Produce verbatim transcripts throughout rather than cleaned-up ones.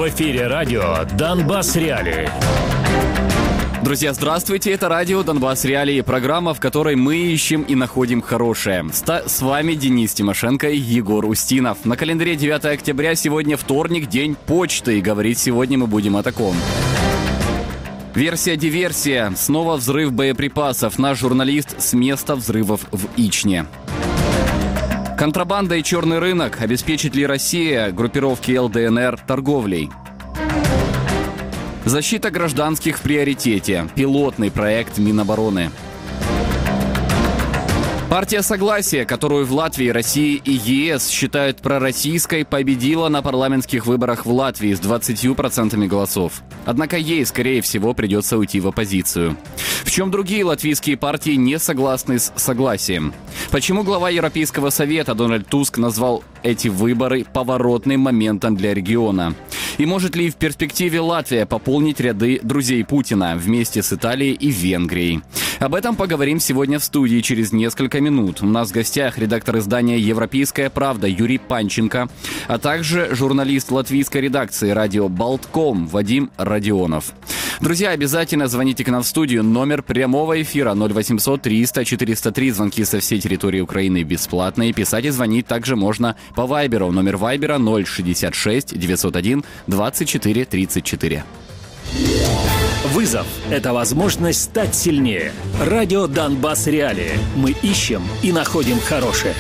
В эфире радио «Донбасс Реалии». Друзья, здравствуйте, это радио «Донбасс Реалии», программа, в которой мы ищем и находим хорошее. С вами Денис Тимошенко и Егор Устинов. На календаре девятое октября, сегодня вторник, день почты, и говорить сегодня мы будем о таком. Версия-диверсия, снова взрыв боеприпасов, наш журналист с места взрывов в Ичне. Контрабанда и черный рынок, обеспечит ли Россия группировки эл дэ эн эр торговлей? Защита гражданских в приоритете. Пилотный проект Минобороны. Партия Согласия, которую в Латвии, России и е эс считают пророссийской, победила на парламентских выборах в Латвии с двадцатью процентами голосов. Однако ей, скорее всего, придется уйти в оппозицию. В чем другие латвийские партии не согласны с Согласием? Почему глава Европейского совета Дональд Туск назвал эти выборы поворотным моментом для региона? И может ли в перспективе Латвия пополнить ряды друзей Путина вместе с Италией и Венгрией? Об этом поговорим сегодня в студии через несколько минут. У нас в гостях редактор издания «Европейская правда» Юрий Панченко, а также журналист латвийской редакции радио «Болтком» Вадим Родионов. Друзья, обязательно звоните к нам в студию. Номер прямого эфира ноль восемьсот триста четыреста три. Звонки со всей территории Украины бесплатные. Писать и звонить также можно по Вайберу. Номер Вайбера ноль шестьдесят шесть девятьсот один двадцать четыре тридцать четыре. Вызов – это возможность стать сильнее. Радио «Донбасс Реалии». Мы ищем и находим хорошее.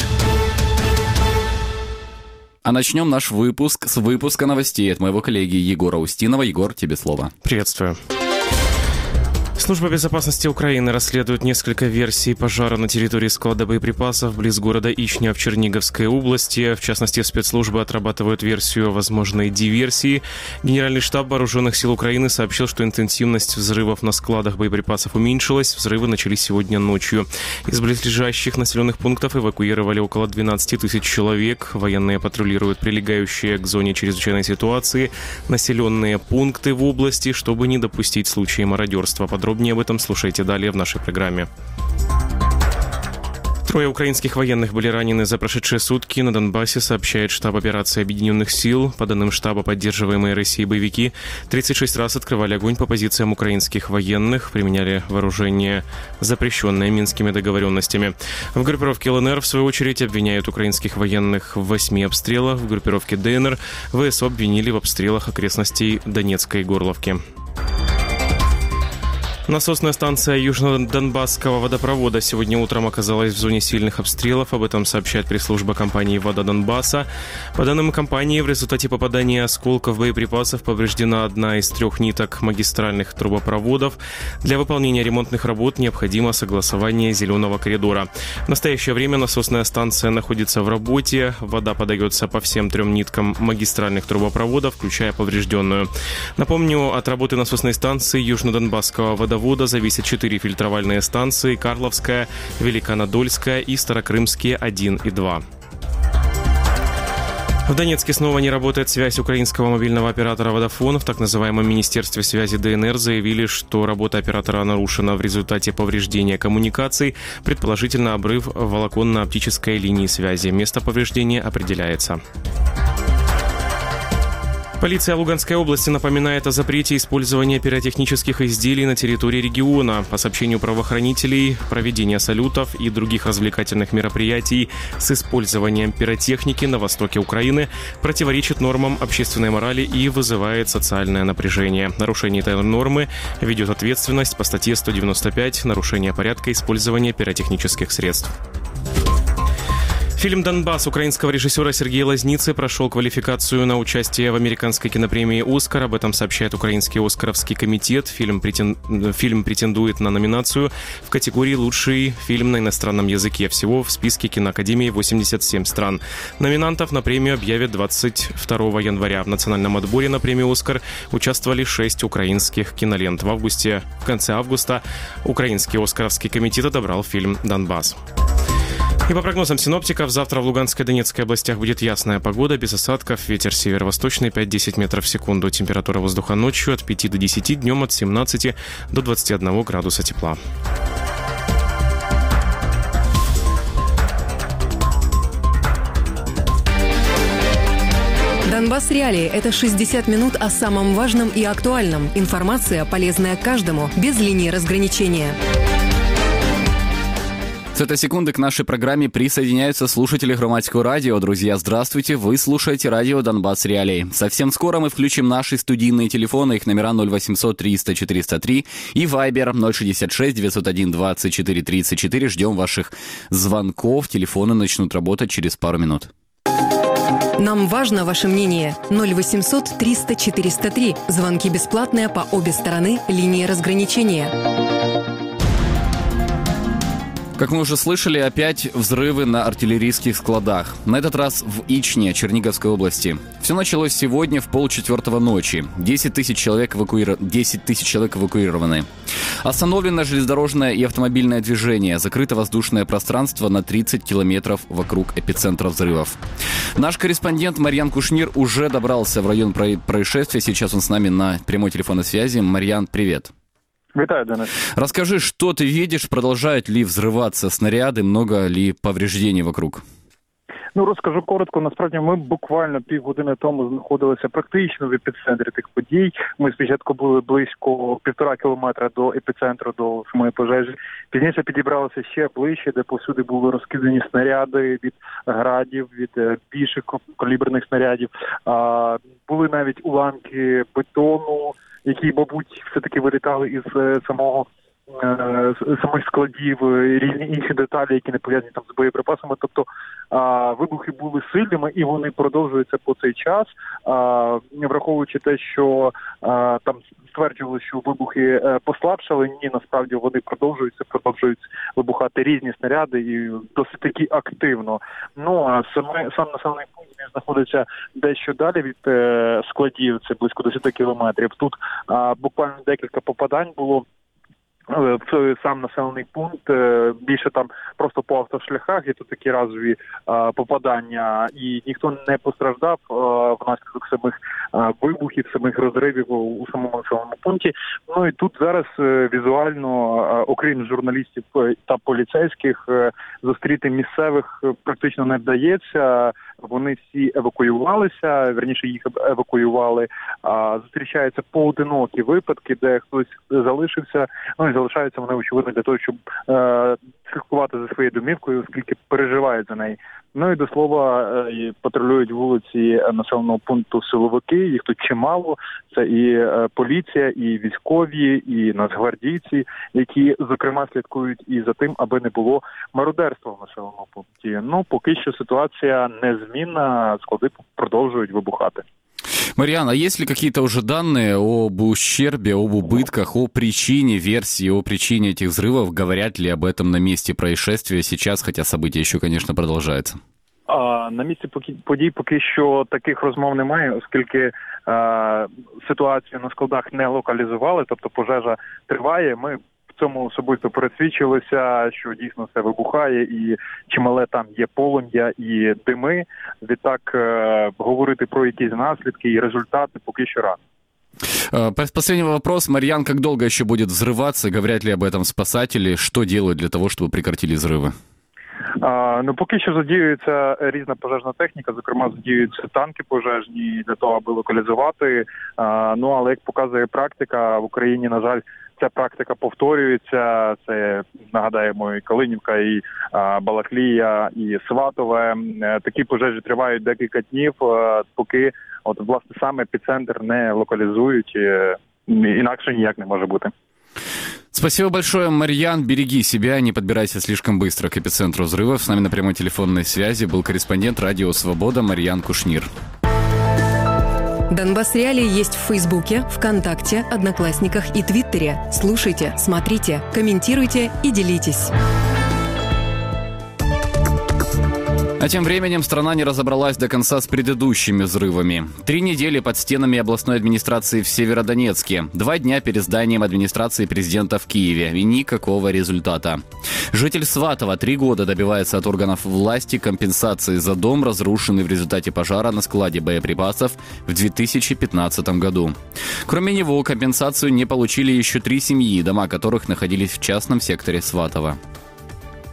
А начнем наш выпуск с выпуска новостей от моего коллеги Егора Устинова. Егор, тебе слово. Приветствую. Служба безопасности Украины расследует несколько версий пожара на территории склада боеприпасов близ города Ичня в Черниговской области. В частности, спецслужбы отрабатывают версию возможной диверсии. Генеральный штаб Вооруженных сил Украины сообщил, что интенсивность взрывов на складах боеприпасов уменьшилась. Взрывы начались сегодня ночью. Из близлежащих населенных пунктов эвакуировали около двенадцати тысяч человек. Военные патрулируют прилегающие к зоне чрезвычайной ситуации населенные пункты в области, чтобы не допустить случаи мародерства. Подробнее об этом слушайте далее в нашей программе. Трое украинских военных были ранены за прошедшие сутки на Донбассе, сообщает штаб операции Объединенных сил. По данным штаба, поддерживаемые Россией боевики тридцать шесть раз открывали огонь по позициям украинских военных, применяли вооружение, запрещенное Минскими договоренностями. В группировке эл эн эр, в свою очередь, обвиняют украинских военных в восьми обстрелах. В группировке дэ эн эр вэ эс о обвинили в обстрелах окрестностей Донецкой Горловки. Насосная станция Южно-Донбасского водопровода сегодня утром оказалась в зоне сильных обстрелов. Об этом сообщает пресс-служба компании «Вода Донбасса». По данным компании, в результате попадания осколков боеприпасов повреждена одна из трех ниток магистральных трубопроводов. Для выполнения ремонтных работ необходимо согласование зеленого коридора. В настоящее время насосная станция находится в работе. Вода подается по всем трем ниткам магистральных трубопроводов, включая поврежденную. Напомню, от работы насосной станции Южно-Донбасского водопровода зависят четыре фильтровальные станции: Карловская, Великонодольская и Старокрымские один и два. В Донецке снова не работает связь украинского мобильного оператора «Водафон». В так называемом Министерстве связи дэ эн эр заявили, что работа оператора нарушена в результате повреждения коммуникаций, предположительно обрыв волоконно-оптической линии связи. Место повреждения определяется. Полиция Луганской области напоминает о запрете использования пиротехнических изделий на территории региона. По сообщению правоохранителей, проведение салютов и других развлекательных мероприятий с использованием пиротехники на востоке Украины противоречит нормам общественной морали и вызывает социальное напряжение. Нарушение этой нормы ведет ответственность по статье сто девяносто пять «Нарушение порядка использования пиротехнических средств». Фильм «Донбасс» украинского режиссера Сергея Лазницы прошел квалификацию на участие в американской кинопремии «Оскар». Об этом сообщает Украинский Оскаровский комитет. Фильм, претен... фильм претендует на номинацию в категории «Лучший фильм на иностранном языке». Всего в списке киноакадемии восемьдесят семь стран. Номинантов на премию объявят двадцать второго января. В национальном отборе на премию «Оскар» участвовали шесть украинских кинолент. В августе, в конце августа Украинский Оскаровский комитет одобрал фильм «Донбасс». И по прогнозам синоптиков, завтра в Луганской и Донецкой областях будет ясная погода, без осадков, ветер северо-восточный пять-десять метров в секунду. Температура воздуха ночью от пяти до десяти, днем от семнадцати до двадцати одного градуса тепла. Донбасс Реалии – это шестьдесят минут о самом важном и актуальном. Информация, полезная каждому, без линии разграничения. С этой секунды к нашей программе присоединяются слушатели Громадского радио. Друзья, здравствуйте, вы слушаете радио Донбасс Реалии. Совсем скоро мы включим наши студийные телефоны, их номера ноль восемьсот триста четыреста три и Вайбер ноль шестьдесят шесть девятьсот один двадцать четыре тридцать четыре. Ждем ваших звонков, телефоны начнут работать через пару минут. Нам важно ваше мнение. ноль восемьсот триста четыреста три. Звонки бесплатные по обе стороны линии разграничения. Как мы уже слышали, опять взрывы на артиллерийских складах. На этот раз в Ичне, Черниговской области. Все началось сегодня в полчетвертого ночи. десять тысяч человек, эвакуиров... десять тысяч человек эвакуированы. Остановлено железнодорожное и автомобильное движение. Закрыто воздушное пространство на тридцать километров вокруг эпицентра взрывов. Наш корреспондент Марьян Кушнир уже добрался в район происшествия. Сейчас он с нами на прямой телефонной связи. Марьян, привет. Вітаю, Денис. Расскажи, что ты видишь, продолжают ли взрываться снаряды, много ли повреждений вокруг? Ну, розкажу коротко. Насправді, ми буквально півгодини тому знаходилися практично в епіцентрі тих подій. Ми спочатку були близько півтора кілометра до епіцентру, до самої пожежі. Пізніше підібралися ще ближче, де повсюди були розкидані снаряди від градів, від більших каліберних снарядів. А, були навіть уламки бетону, які, мабуть, все-таки вилітали із самого е, самих складів, різні інші деталі, які не пов'язані там з боєприпасами. Тобто а, вибухи були сильними і вони продовжуються по цей час, а, враховуючи те, що а, там стверджували, що вибухи е, послабшали. Ні, насправді вони продовжуються, продовжують вибухати різні снаряди і досить таки активно. Ну, а саме, сам населений пункт знаходиться дещо далі від е, складів, це близько десять кілометрів. Тут а, буквально декілька попадань було в сам населений пункт, більше там просто по автошляхах, є тут такі разові а, попадання, і ніхто не постраждав а, внаслідок самих а, вибухів, самих розривів у, у самому населеному пункті. Ну і тут зараз а, візуально, а, окрім журналістів та поліцейських, а, зустріти місцевих практично не вдається. Вони всі евакуювалися, верніше їх евакуювали. А, зустрічаються поодинокі випадки, де хтось залишився, ну і залишаються вони, очевидно, для того, щоб е, слідкувати за своєю домівкою, оскільки переживають за неї. Ну і до слова, е, патрулюють вулиці населеного пункту силовики, їх тут чимало. Це і е, поліція, і військові, і нацгвардійці, які, зокрема, слідкують і за тим, аби не було мародерства в населеному пункті. Ну, поки що ситуація незмінна, склади продовжують вибухати. Марьян, а есть ли какие-то уже данные об ущербе, об убытках, о причине версии, о причине этих взрывов? Говорят ли об этом на месте происшествия сейчас, хотя событие еще, конечно, продолжается? А, на місці подій поки що таких розмов немає, оскільки а, ситуацію на складах не локалізували, тобто пожежа триває. Ми в цьому особисто пересвідчилися, що дійсно все вибухає і чимале там є полум'я і дими. Відтак е, говорити про якісь наслідки і результати поки що рано. Последний вопрос. Марьян, как долго еще будет взрываться? Говорят ли об этом спасатели? Что делают для того, чтобы прекратили взрывы? А, ну, поки що задіюється різна пожежна техніка, зокрема задіюються танки пожежні для того, аби локалізувати. А, ну, але як показує практика, в Україні, на жаль, ця практика повторюється. Це, нагадаємо, і Калинівка, і а, Балаклія, і Сватове. Такі пожежі тривають декілька днів, а, поки от, власне, саме епіцентр не локалізують. Інакше ніяк не може бути. Спасибо большое, Марьян. Береги себя, не подбирайся слишком быстро к эпицентру взрывов. С нами на прямой телефонной связи был корреспондент радио «Свобода» Марьян Кушнир. Донбасс Реалии есть в Фейсбуке, ВКонтакте, Одноклассниках и Твиттере. Слушайте, смотрите, комментируйте и делитесь. А тем временем страна не разобралась до конца с предыдущими взрывами. Три недели под стенами областной администрации в Северодонецке. Два дня перед зданием администрации президента в Киеве. И никакого результата. Житель Сватова три года добивается от органов власти компенсации за дом, разрушенный в результате пожара на складе боеприпасов в две тысячи пятнадцатом году. Кроме него, компенсацию не получили еще три семьи, дома которых находились в частном секторе Сватова.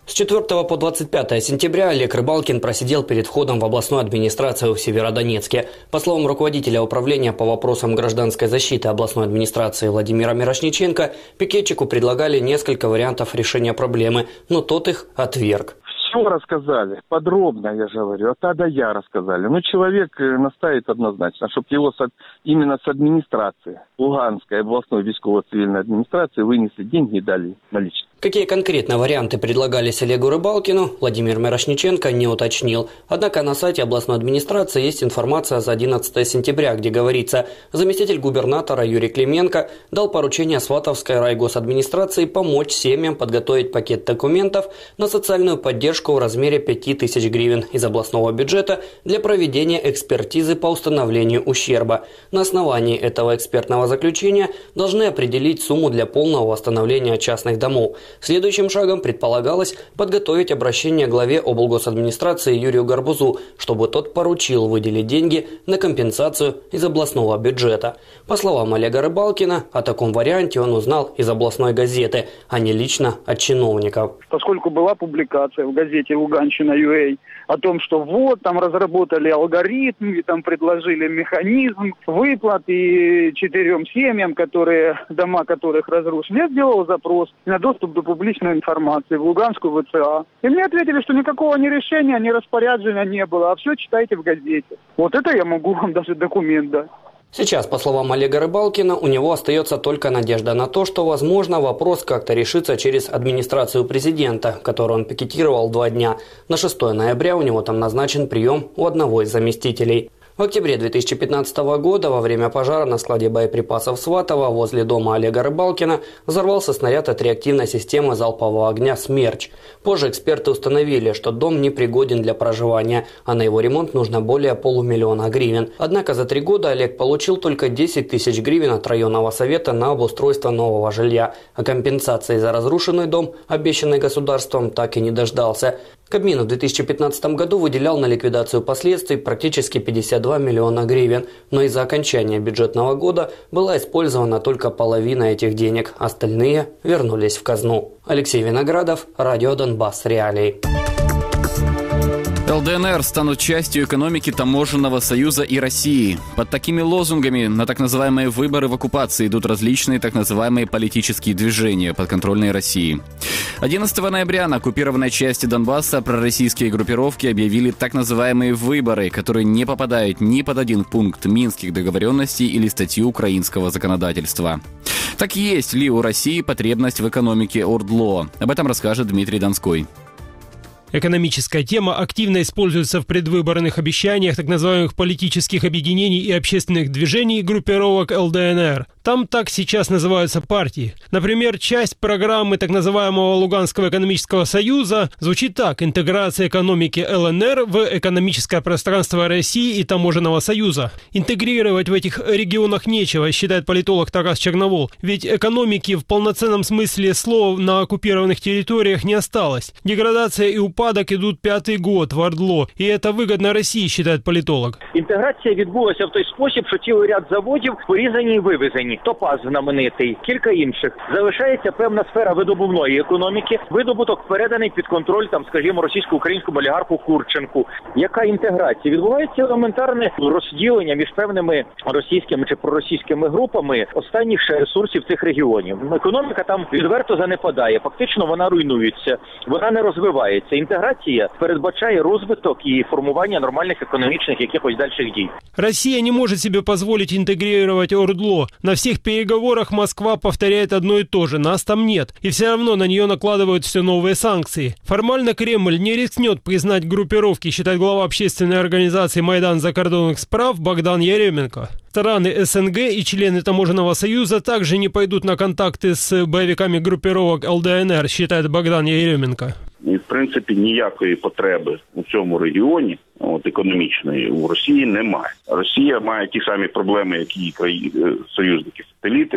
С четвёртого по двадцать пятое сентября Олег Рыбалкин просидел перед входом в областную администрацию в Северодонецке. По словам руководителя управления по вопросам гражданской защиты областной администрации Владимира Мирошниченко, пикетчику предлагали несколько вариантов решения проблемы, но тот их отверг. Все рассказали, подробно, я же говорю, от А до Я рассказали. Но человек настаивает однозначно, чтобы его с, именно с администрации, Луганской областной військово-цивильной администрации вынесли деньги и дали наличные. Какие конкретно варианты предлагались Олегу Рыбалкину, Владимир Мирошниченко не уточнил. Однако на сайте областной администрации есть информация за одиннадцатое сентября, где говорится, заместитель губернатора Юрий Клименко дал поручение Сватовской райгосадминистрации помочь семьям подготовить пакет документов на социальную поддержку в размере пяти тысяч гривен из областного бюджета для проведения экспертизы по установлению ущерба. На основании этого экспертного заключения должны определить сумму для полного восстановления частных домов. Следующим шагом предполагалось подготовить обращение главе облгосадминистрации Юрию Гарбузу, чтобы тот поручил выделить деньги на компенсацию из областного бюджета. По словам Олега Рыбалкина, о таком варианте он узнал из областной газеты, а не лично от чиновников. Поскольку была публикация в газете «Луганщина.ua» о том, что вот там разработали алгоритм и там предложили механизм выплат и четырем семьям, которые, дома которых разрушены, я сделал запрос на доступ до публичной информации в Луганскую вэ цэ а. И мне ответили, что никакого ни решения, ни распоряджения не было, а все читайте в газете. Вот это я могу вам даже документ дать. Сейчас, по словам Олега Рыбалкина, у него остается только надежда на то, что, возможно, вопрос как-то решится через администрацию президента, которую он пикетировал два дня. На шестое ноября у него там назначен прием у одного из заместителей. В октябре две тысячи пятнадцатого года во время пожара на складе боеприпасов Сватово возле дома Олега Рыбалкина взорвался снаряд от реактивной системы залпового огня «Смерч». Позже эксперты установили, что дом непригоден для проживания, а на его ремонт нужно более полумиллиона гривен. Однако за три года Олег получил только десять тысяч гривен от районного совета на обустройство нового жилья, а компенсации за разрушенный дом, обещанной государством, так и не дождался. Кабмин в две тысячи пятнадцатом году выделял на ликвидацию последствий практически пятьдесят два миллиона гривен, но из-за окончания бюджетного года была использована только половина этих денег, остальные вернулись в казну. Алексей Виноградов, Радио Донбасс. Реалии. эл дэ эн эр станут частью экономики таможенного союза и России. Под такими лозунгами на так называемые выборы в оккупации идут различные так называемые политические движения, подконтрольные России. одиннадцатого ноября на оккупированной части Донбасса пророссийские группировки объявили так называемые выборы, которые не попадают ни под один пункт минских договоренностей или статью украинского законодательства. Так есть ли у России потребность в экономике ОРДЛО? Об этом расскажет Дмитрий Донской. Экономическая тема активно используется в предвыборных обещаниях так называемых политических объединений и общественных движений группировок эл дэ эн эр. Там так сейчас называются партии. Например, часть программы так называемого Луганского экономического союза звучит так: интеграция экономики эл эн эр в экономическое пространство России и таможенного союза. Интегрировать в этих регионах нечего, считает политолог Тарас Черновол, ведь экономики в полноценном смысле слова на оккупированных территориях не осталось. Деградация и упадок Падок идут пятый год в ОРДЛО, і це вигідно Росії, вважає політолог. Інтеграція відбулася в той спосіб, що цілий ряд заводів порізані і вивезені. Топаз знаменитий, кілька інших. Залишається певна сфера видобувної економіки. Видобуток переданий під контроль, там, скажімо, російсько-українському олігарху Курченку. Яка інтеграція? Відбувається елементарне розділення між певними російськими чи проросійськими групами останніх ресурсів цих регіонів. Економіка там відверто занепадає. Фактично вона руйнується, вона не розвивається. Интеграция передбачає розвиток и формування нормальных экономичных якихось дальших дій. Россия не может себе позволить интегрировать ОРДЛО. На всех переговорах Москва повторяет одно и то же: нас там нет. И все равно на нее накладывают все новые санкции. Формально Кремль не рискнет признать группировки, считает глава общественной организации «Майдан закордонных справ» Богдан Еременко. Страны эс эн гэ и члены таможенного союза также не пойдут на контакты с боевиками группировок ел дэ ен ер, считает Богдан Еременко. І, в принципі, ніякої потреби у цьому регіоні, от, економічної, у Росії немає. Росія має ті самі проблеми, як і країни, союзники-сателіти,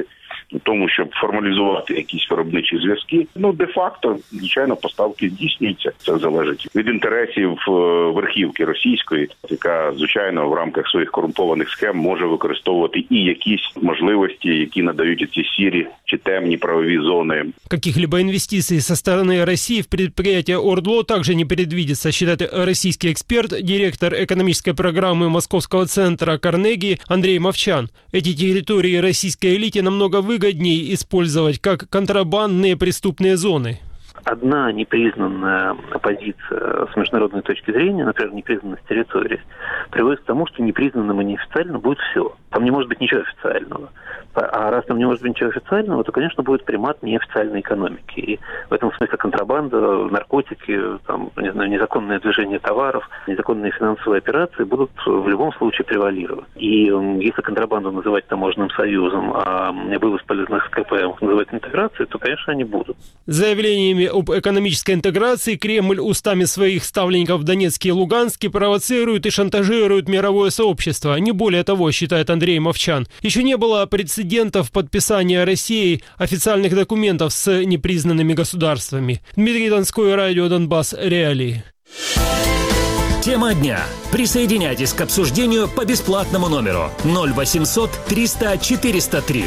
у тому, щоб формалізувати якісь виробничі зв'язки. Ну, де-факто, звичайно, поставки здійснюються. Це залежить від інтересів верхівки російської, яка, звичайно, в рамках своїх корумпованих схем може використовувати і якісь можливості, які надають ці сірі чи темні правові зони. Каких-либо инвестиций со стороны России в предприятие ОРДЛО также не предвидится, считает российский эксперт, директор экономической программы Московского центра Карнеги Андрей Мовчан. Эти территории российской элите намного выгоднее использовать как контрабандные преступные зоны. Одна непризнанная оппозиция с международной точки зрения, например, непризнанность территории, приводит к тому, что непризнанным и неофициально будет все. Там не может быть ничего официального. А раз там не может быть ничего официального, то, конечно, будет примат неофициальной экономики. И в этом смысле контрабанда, наркотики, там, не знаю, незаконное движение товаров, незаконные финансовые операции будут в любом случае превалировать. И если контрабанду называть таможенным союзом, а вывоз полезных СКП называть интеграцией, то, конечно, они будут. Заявлениями об экономической интеграции Кремль устами своих ставленников в Донецке и Луганске провоцирует и шантажирует мировое сообщество. Не более того, считает Андрей Мовчан. Еще не было прецедентов подписания Россией официальных документов с непризнанными государствами. Дмитрий Донской, радио Донбасс, Реалии. Тема дня. Присоединяйтесь к обсуждению по бесплатному номеру ноль восемьсот триста четыреста три.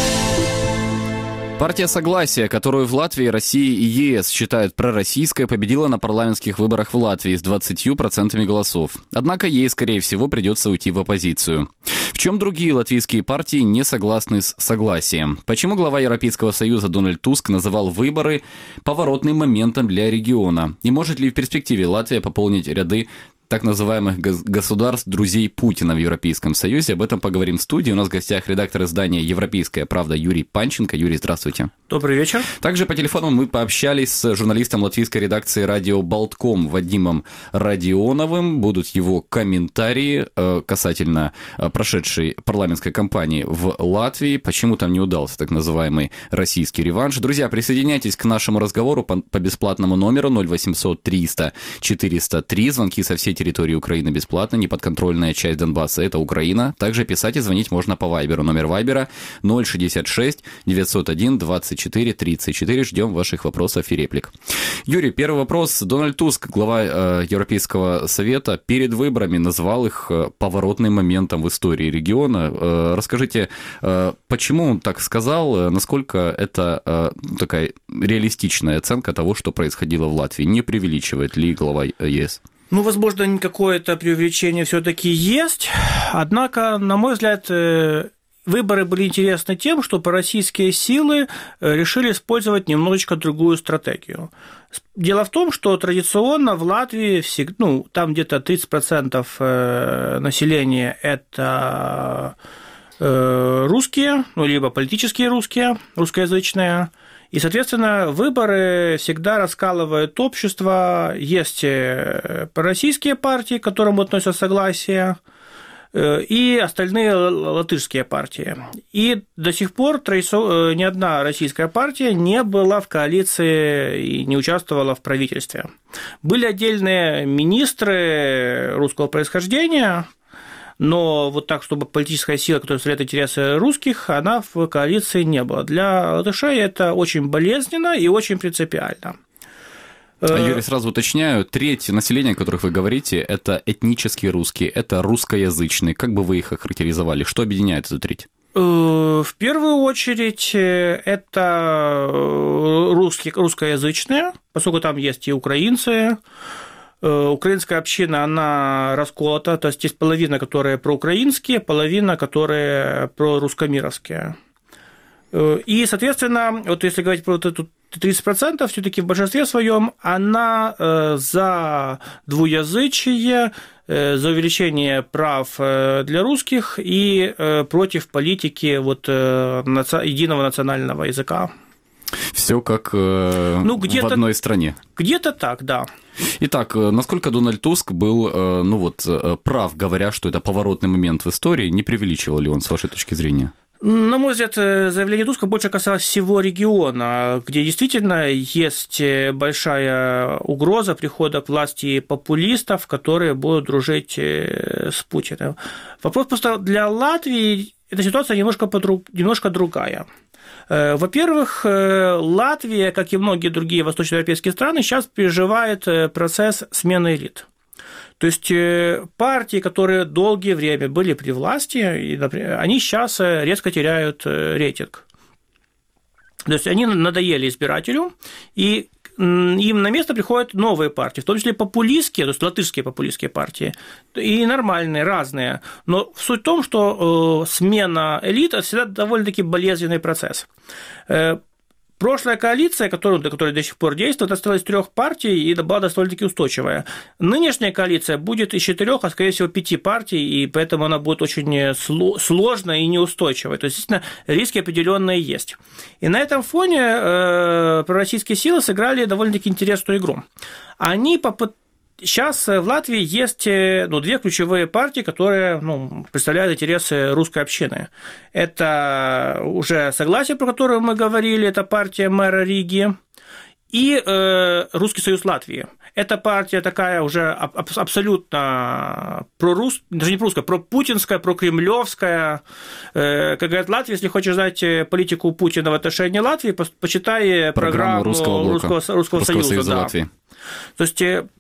Партия Согласия, которую в Латвии, России и ЕС считают пророссийской, победила на парламентских выборах в Латвии с двадцатью процентами голосов. Однако ей, скорее всего, придется уйти в оппозицию. В чем другие латвийские партии не согласны с Согласием? Почему глава Европейского Союза Дональд Туск называл выборы поворотным моментом для региона? И может ли в перспективе Латвия пополнить ряды так называемых государств друзей Путина в Европейском Союзе? Об этом поговорим в студии. У нас в гостях редактор издания «Европейская правда» Юрий Панченко. Юрий, здравствуйте. Добрый вечер. Также по телефону мы пообщались с журналистом латвийской редакции радио «Болтком» Вадимом Родионовым. Будут его комментарии касательно прошедшей парламентской кампании в Латвии. Почему там не удался так называемый российский реванш? Друзья, присоединяйтесь к нашему разговору по, по бесплатному номеру ноль восемьсот триста четыреста три. Звонки со всей территории Украины бесплатно, неподконтрольная часть Донбасса – это Украина. Также писать и звонить можно по Вайберу. Номер Вайбера ноль шестьдесят шесть девятьсот один двадцать четыре тридцать четыре. Ждем ваших вопросов и реплик. Юрий, первый вопрос. Дональд Туск, глава э, Европейского Совета, перед выборами назвал их поворотным моментом в истории региона. Э, расскажите, э, почему он так сказал, насколько это э, такая реалистичная оценка того, что происходило в Латвии? Не преувеличивает ли глава ЕС? Ну, возможно, какое-то преувеличение все-таки есть, однако, на мой взгляд, выборы были интересны тем, что пророссийские силы решили использовать немножечко другую стратегию. Дело в том, что традиционно в Латвии, ну, там где-то тридцать процентов населения – это русские, ну, либо политические русские, русскоязычные. И, соответственно, выборы всегда раскалывают общество. Есть пророссийские партии, к которым относятся Согласие, и остальные латышские партии. И до сих пор ни одна российская партия не была в коалиции и не участвовала в правительстве. Были отдельные министры русского происхождения, но вот так, чтобы политическая сила, которая представляет интересы русских, она в коалиции не была. Для латышей это очень болезненно и очень принципиально. А, Юрий, сразу уточняю, треть населения, о которых вы говорите, это этнические русские, это русскоязычные. Как бы вы их охарактеризовали? Что объединяет эту треть? В первую очередь это русские, русскоязычные, поскольку там есть и украинцы. Украинская община, она расколота, то есть есть половина, которая проукраинские, половина, которые прорусскомировские. И, соответственно, вот если говорить про вот эту тридцать процентов, все-таки в большинстве своем она за двуязычие, за увеличение прав для русских и против политики вот единого национального языка. Все как э, ну, в одной стране. Где-то так, да. Итак, насколько Дональд Туск был ну вот, прав, говоря, что это поворотный момент в истории, не преувеличивал ли он, с вашей точки зрения? На мой взгляд, заявление Туска больше касалось всего региона, где действительно есть большая угроза прихода к власти популистов, которые будут дружить с Путиным. Вопрос просто для Латвии, эта ситуация немножко, подруг... немножко другая. Во-первых, Латвия, как и многие другие восточноевропейские страны, сейчас переживает процесс смены элит. То есть партии, которые долгое время были при власти, они сейчас резко теряют рейтинг. То есть они надоели избирателю, и им на место приходят новые партии, в том числе популистские, то есть латышские популистские партии, и нормальные, разные. Но суть в том, что смена элит – это всегда довольно-таки болезненный процесс. Прошлая коалиция, которая, которая до сих пор действует, осталась из трех партий и была довольно-таки устойчивая. Нынешняя коалиция будет из четырех, а скорее всего пяти партий, и поэтому она будет очень сложной и неустойчивой. То есть, действительно, риски определенные есть. И на этом фоне э, пророссийские силы сыграли довольно-таки интересную игру. Они попытались. Сейчас в Латвии есть ну, две ключевые партии, которые ну, представляют интересы русской общины. Это уже «Согласие», про которое мы говорили, это партия мэра Риги, и э, Русский союз Латвии. Эта партия такая уже абсолютно прорус... даже не прорусская, пропутинская, прокремлевская. Как говорят Латвии, если хочешь знать политику Путина в отношении Латвии, почитай программу, программу Русского, русского, русского, русского Союза. Союза да. Латвии. То есть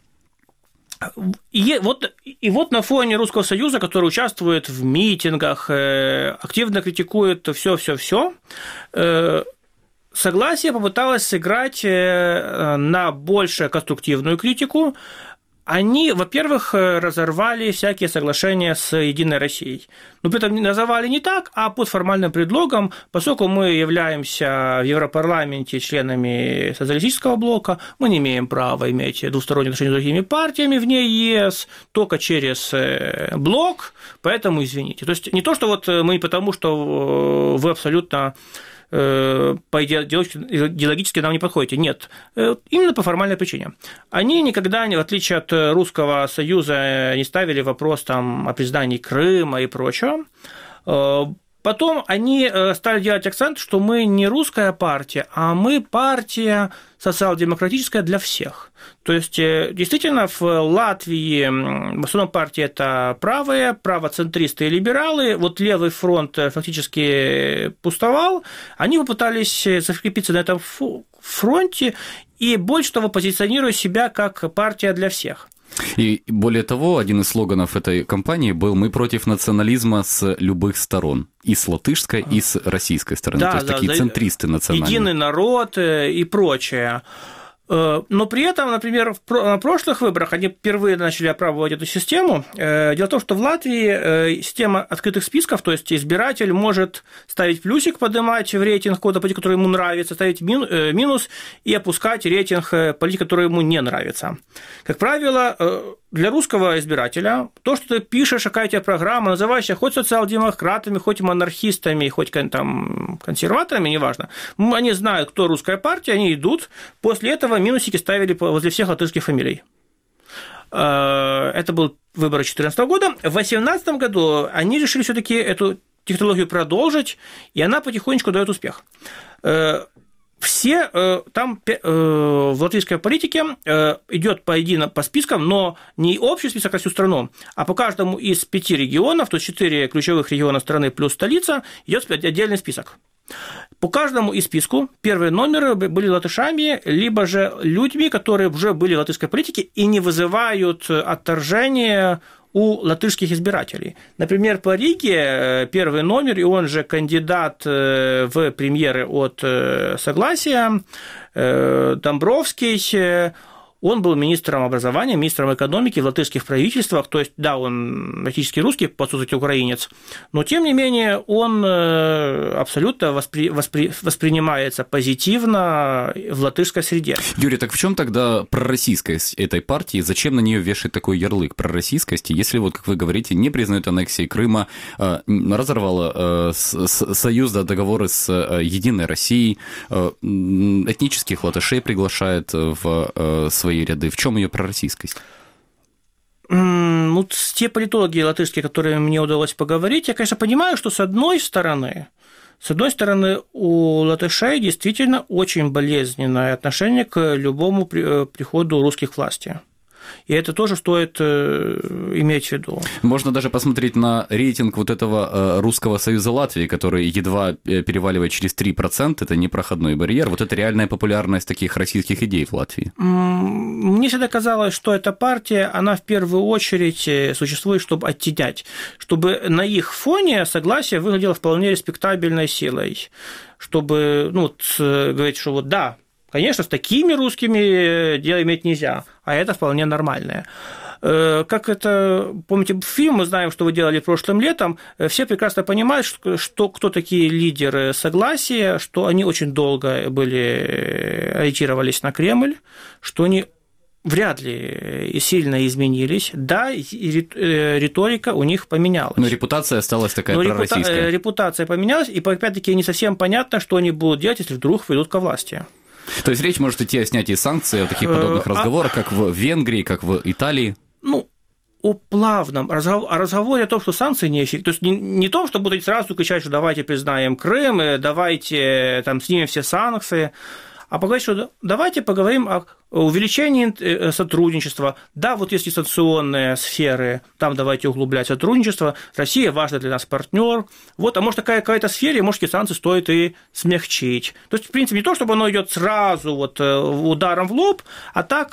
И вот, и вот на фоне Русского Союза, который участвует в митингах, активно критикует все-все-все, «Согласие» попыталось сыграть на больше конструктивную критику. Они, во-первых, разорвали всякие соглашения с «Единой Россией». Но при этом называли не так, а под формальным предлогом, поскольку мы являемся в Европарламенте членами социалистического блока, мы не имеем права иметь двусторонние отношения с другими партиями вне ЕС, только через блок, поэтому извините. То есть не то, что вот мы потому, что вы абсолютно по идеологически нам не подходите. Нет, именно по формальной причине. Они никогда, в отличие от Русского Союза, не ставили вопрос там, о признании Крыма и прочего. Потом они стали делать акцент, что мы не русская партия, а мы партия социал-демократическая для всех. То есть, действительно, в Латвии в основном партии это правые, правоцентристы и либералы. Вот левый фронт фактически пустовал. Они попытались закрепиться на этом фронте и, больше того, позиционируя себя как партия для всех. И более того, один из слоганов этой кампании был «Мы против национализма с любых сторон». И с латышской, и с российской стороны. Да, То есть, да, такие да, центристы национальные. Единый народ и прочее. Но при этом, например, на прошлых выборах они впервые начали опробовать эту систему. Дело в том, что в Латвии система открытых списков, то есть избиратель может ставить плюсик, поднимать в рейтинг какого-то политика, который ему нравится, ставить минус и опускать рейтинг политика, который ему не нравится. Как правило, для русского избирателя то, что ты пишешь, какая у тебя программа, называешься хоть социал-демократами, хоть монархистами, хоть там консерваторами, неважно, они знают, кто русская партия, они идут, после этого минусики ставили возле всех латышских фамилий. Это был выбор две тысячи четырнадцатого года. В две тысячи восемнадцатом году они решили все-таки эту технологию продолжить, и она потихонечку дает успех. Все там в латвийской политике идет поединок по спискам, но не общий список на всю страну, а по каждому из пяти регионов, то есть четыре ключевых региона страны плюс столица, идет отдельный список. По каждому из списку первые номеры были латышами, либо же людьми, которые уже были в латышской политике и не вызывают отторжения у латышских избирателей. Например, по Риге первый номер, и он же кандидат в премьеры от «Согласия», Домбровский, он был министром образования, министром экономики в латышских правительствах, то есть, да, он практически русский, по сути, украинец, но, тем не менее, он абсолютно воспри... Воспри... воспринимается позитивно в латышской среде. Юрий, так в чем тогда пророссийскость этой партии? Зачем на нее вешать такой ярлык пророссийскости, если, вот, как вы говорите, не признает аннексии Крыма, разорвала союз, да, договоры с Единой Россией, этнических латышей приглашает в свои ряды? В чем ее пророссийскость? Мы Ну, те политологи латышские, которые мне удалось поговорить, я, конечно, понимаю, что с одной стороны, с одной стороны, у латышей действительно очень болезненное отношение к любому приходу русских власти. И это тоже стоит иметь в виду. Можно даже посмотреть на рейтинг вот этого Русского союза Латвии, который едва переваливает через три процента, это не проходной барьер. Вот это реальная популярность таких российских идей в Латвии. Мне всегда казалось, что эта партия, она в первую очередь существует, чтобы оттенять, чтобы на их фоне согласие выглядело вполне респектабельной силой, чтобы ну, вот, говорить, что вот да, конечно, с такими русскими дело иметь нельзя, а это вполне нормальное. Как это, помните, фильм мы знаем, что вы делали прошлым летом, все прекрасно понимают, что, что кто такие лидеры согласия, что они очень долго были, ориентировались на Кремль, что они вряд ли и сильно изменились. Да, и риторика у них поменялась. Но репутация осталась такая Но пророссийская. Репутация поменялась, и опять-таки не совсем понятно, что они будут делать, если вдруг ведут ко власти. То есть речь может идти о снятии санкций, о таких подобных разговорах, как в Венгрии, как в Италии? Ну, о плавном разговор, о разговоре о том, что санкции неэффективны. То есть не, не том, что будут сразу кричать, что давайте признаем Крым, давайте там, снимем все санкции, а поговорить, что давайте поговорим о увеличении сотрудничества. Да, вот есть дистанционные сферы, там давайте углублять сотрудничество. Россия важный для нас партнер. Вот, а может, такая какая-то сфера, может, эти санкции стоит и смягчить. То есть, в принципе, не то, чтобы оно идет сразу вот ударом в лоб, а так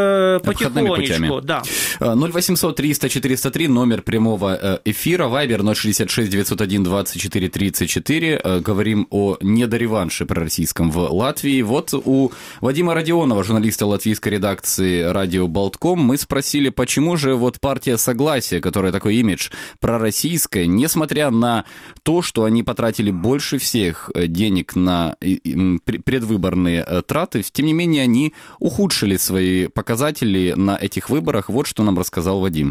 потихонечку. Да. ноль восемьсот триста четыреста три, номер прямого эфира, Вайбер ноль шестьдесят шесть девятьсот один двадцать четыре тридцать четыре. Говорим о недореванше пророссийском в Латвии. Вот у Вадима Родионова, журналиста латвийской редакции радио Болтком, мы спросили, почему же вот партия Согласия, которая такой имидж пророссийская, несмотря на то, что они потратили больше всех денег на предвыборные траты, тем не менее они ухудшили свои показатели на этих выборах. Вот что нам рассказал Вадим.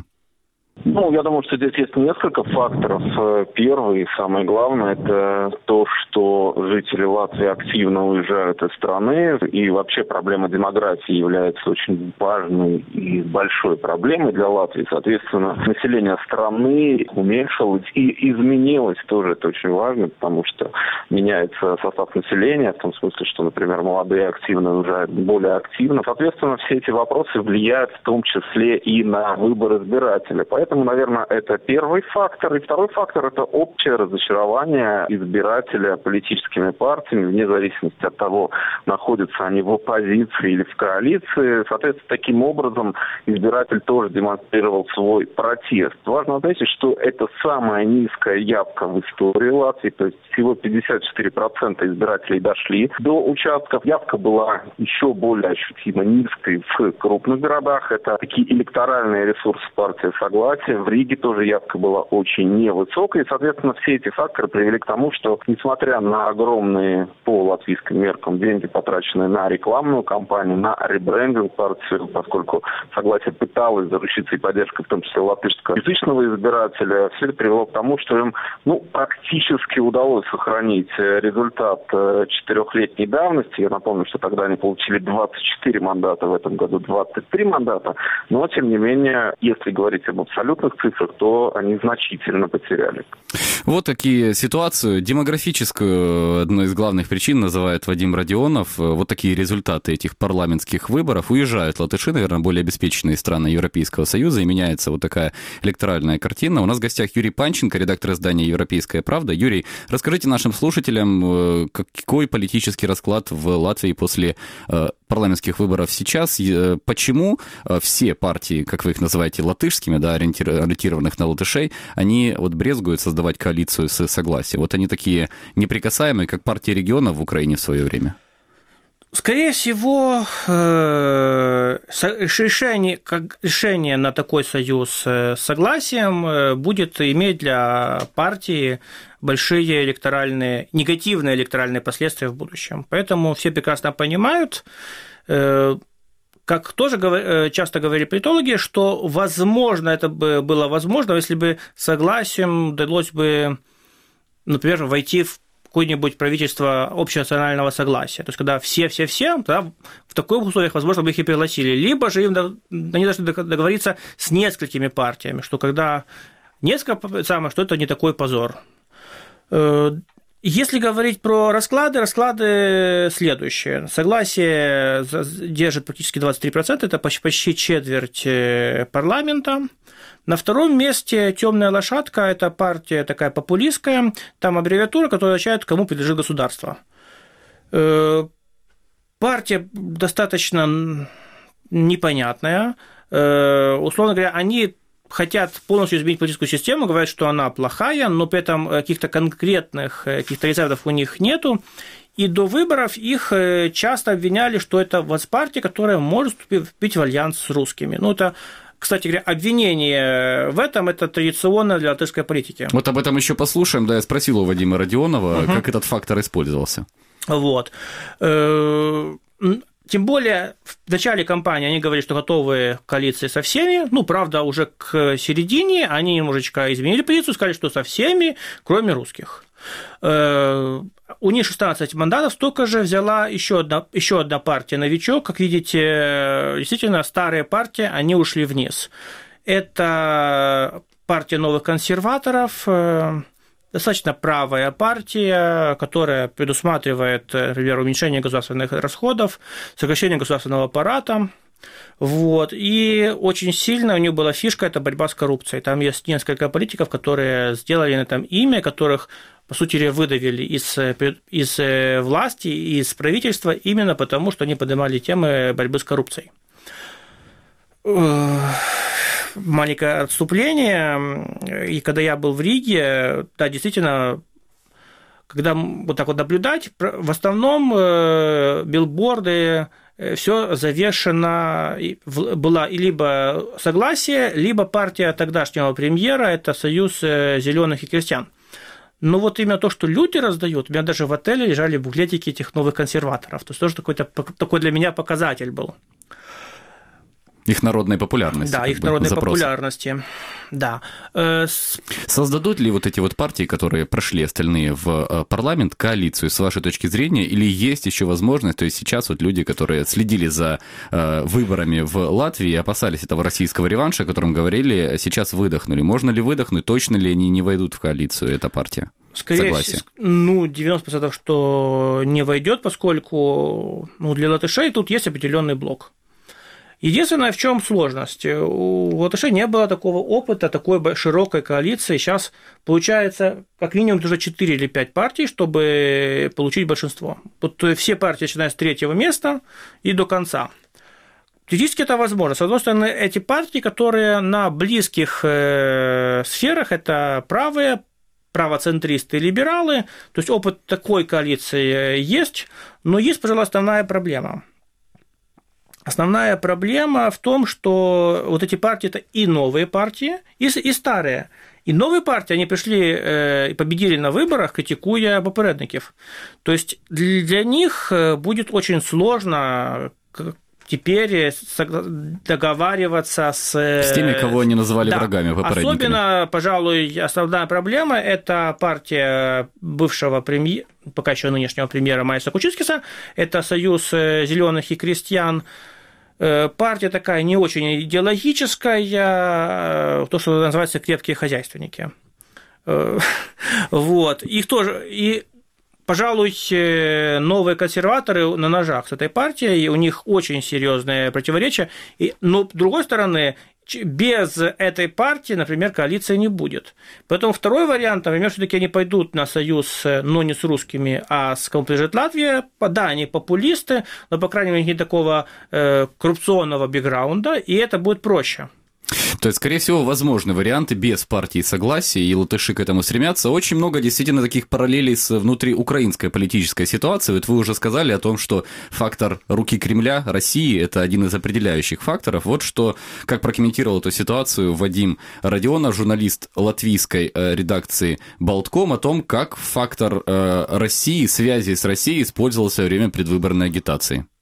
Ну, я думаю, что здесь есть несколько факторов. Первый, самое главное, это то, что жители Латвии активно уезжают из страны, и вообще проблема демографии является очень важной и большой проблемой для Латвии. Соответственно, население страны уменьшилось и изменилось тоже. Это очень важно, потому что меняется состав населения, в том смысле, что, например, молодые активно уезжают более активно. Соответственно, все эти вопросы влияют в том числе и на выбор избирателя. Поэтому, наверное, это первый фактор. И второй фактор – это общее разочарование избирателя политическими партиями, вне зависимости от того, находятся они в оппозиции или в коалиции. Соответственно, таким образом избиратель тоже демонстрировал свой протест. Важно отметить, что это самая низкая явка в истории Латвии, то есть всего пятьдесят четыре процента избирателей дошли до участков. Явка была еще более ощутимо низкой в крупных городах. Это такие электоральные ресурсы партии «Согласие». В Риге тоже явка была очень невысокой. И, соответственно, все эти факторы привели к тому, что, несмотря на огромные по латвийским меркам деньги, потраченные на рекламную кампанию, на ребрендинг партии, поскольку «Согласие» пыталось заручиться и поддержкой, в том числе латышского язычного избирателя, все это привело к тому, что им ну, практически удалось сохранить результат четырехлетней давности. Я напомню, что тогда они получили двадцать четыре мандата, в этом году двадцать три мандата. Но, тем не менее, если говорить об абсолютных цифрах, то они значительно потеряли. Вот такие ситуации. Демографическую одной из главных причин называет Вадим Родионов. Вот такие результаты этих парламентских выборов. Уезжают латыши, наверное, более обеспеченные страны Европейского Союза, и меняется вот такая электоральная картина. У нас в гостях Юрий Панченко, редактор издания «Европейская правда». Юрий, расскажите нашим слушателям, какой политический расклад в Латвии после парламентских выборов сейчас, почему все партии, как вы их называете, латышскими, да, ориентированных на латышей, они вот брезгуют создавать коалицию с Согласием. Вот они такие неприкасаемые, как партия регионов в Украине в свое время. Скорее всего, решение, решение на такой союз с Согласием будет иметь для партии большие электоральные, негативные электоральные последствия в будущем. Поэтому все прекрасно понимают, как тоже часто говорили политологи, что, возможно, это бы было возможно, если бы Согласием удалось бы, например, войти в какое-нибудь правительство общенационального согласия. То есть, когда все-все-все, тогда в таких условиях, возможно, бы их и пригласили. Либо же им, они должны договориться с несколькими партиями, что когда несколько, самое, что это не такой позор. Если говорить про расклады, расклады следующие. Согласие держит практически двадцать три процента, это почти четверть парламента. На втором месте «Темная лошадка» – это партия такая популистская, там аббревиатура, которая означает «Кому принадлежит государство». Партия достаточно непонятная. Условно говоря, они хотят полностью изменить политическую систему, говорят, что она плохая, но при этом каких-то конкретных каких-то рецептов у них нету. И до выборов их часто обвиняли, что это партия, которая может вступить в альянс с русскими. Ну, это, кстати говоря, обвинение в этом – это традиционно для латышской политики. Вот об этом еще послушаем. Да, я спросил у Вадима Родионова, угу. как этот фактор использовался. Вот. Тем более, в начале кампании они говорили, что готовы к коалиции со всеми. Ну, правда, уже к середине они немножечко изменили позицию, сказали, что со всеми, кроме русских. У них шестнадцать мандатов, столько же взяла еще одна, еще одна партия «Новичок». Как видите, действительно, старые партии, они ушли вниз. Это партия новых консерваторов, достаточно правая партия, которая предусматривает, например, уменьшение государственных расходов, сокращение государственного аппарата. Вот. И очень сильно у них была фишка – это борьба с коррупцией. Там есть несколько политиков, которые сделали на этом имя, которых, по сути, выдавили из, из власти, из правительства, именно потому, что они поднимали темы борьбы с коррупцией. Маленькое отступление, и когда я был в Риге, да, действительно, когда вот так вот наблюдать, в основном билборды, все завешено, было либо согласие, либо партия тогдашнего премьера, это Союз зеленых и крестьян. Но вот именно то, что люди раздают, у меня даже в отеле лежали буклетики этих новых консерваторов, то есть тоже такой-то, такой для меня показатель был. Их народной популярности. Да, их народной запросы. популярности, да. Создадут ли вот эти вот партии, которые прошли остальные в парламент, коалицию, с вашей точки зрения, или есть еще возможность, то есть сейчас вот люди, которые следили за выборами в Латвии и опасались этого российского реванша, о котором говорили, сейчас выдохнули. Можно ли выдохнуть, точно ли они не войдут в коалицию, эта партия? Скорее всего, ну, девяносто процентов, что не войдет, поскольку ну, для латышей тут есть определенный блок. Единственное, в чем сложность? У латышей не было такого опыта, такой широкой коалиции. Сейчас получается как минимум уже четыре или пять партий, чтобы получить большинство. Вот все партии, начиная с третьего места и до конца. Теоретически это возможно. С одной стороны, эти партии, которые на близких сферах, это правые, правоцентристы и либералы, то есть опыт такой коалиции есть, но есть, пожалуй, основная проблема. Основная проблема в том, что вот эти партии – это и новые партии, и, и старые. И новые партии, они пришли и победили на выборах, критикуя попередников. То есть для них будет очень сложно теперь договариваться с... С теми, кого они называли да. врагами, попередниками. Особенно, пожалуй, основная проблема – это партия бывшего премьера, пока еще нынешнего премьера Майса Кучинскиса, это Союз зеленых и крестьян. Партия такая не очень идеологическая, то, что называется крепкие хозяйственники. Вот. Их тоже... И, пожалуй, новые консерваторы на ножах с этой партией, у них очень серьезные противоречия. И, но, с другой стороны, без этой партии, например, коалиции не будет. Поэтому второй вариант, например, все-таки они пойдут на союз, но не с русскими, а с кому принадлежит Латвия. Да, они популисты, но, по крайней мере, не такого коррупционного бэкграунда, и это будет проще. То есть, скорее всего, возможны варианты без партии согласия, и латыши к этому стремятся. Очень много действительно таких параллелей с внутриукраинской политической ситуацией. Вот вы уже сказали о том, что фактор руки Кремля, России – это один из определяющих факторов. Вот что, как прокомментировал эту ситуацию Вадим Родионов, журналист латвийской редакции «Болтком», о том, как фактор России, связи с Россией использовался во время предвыборной агитации.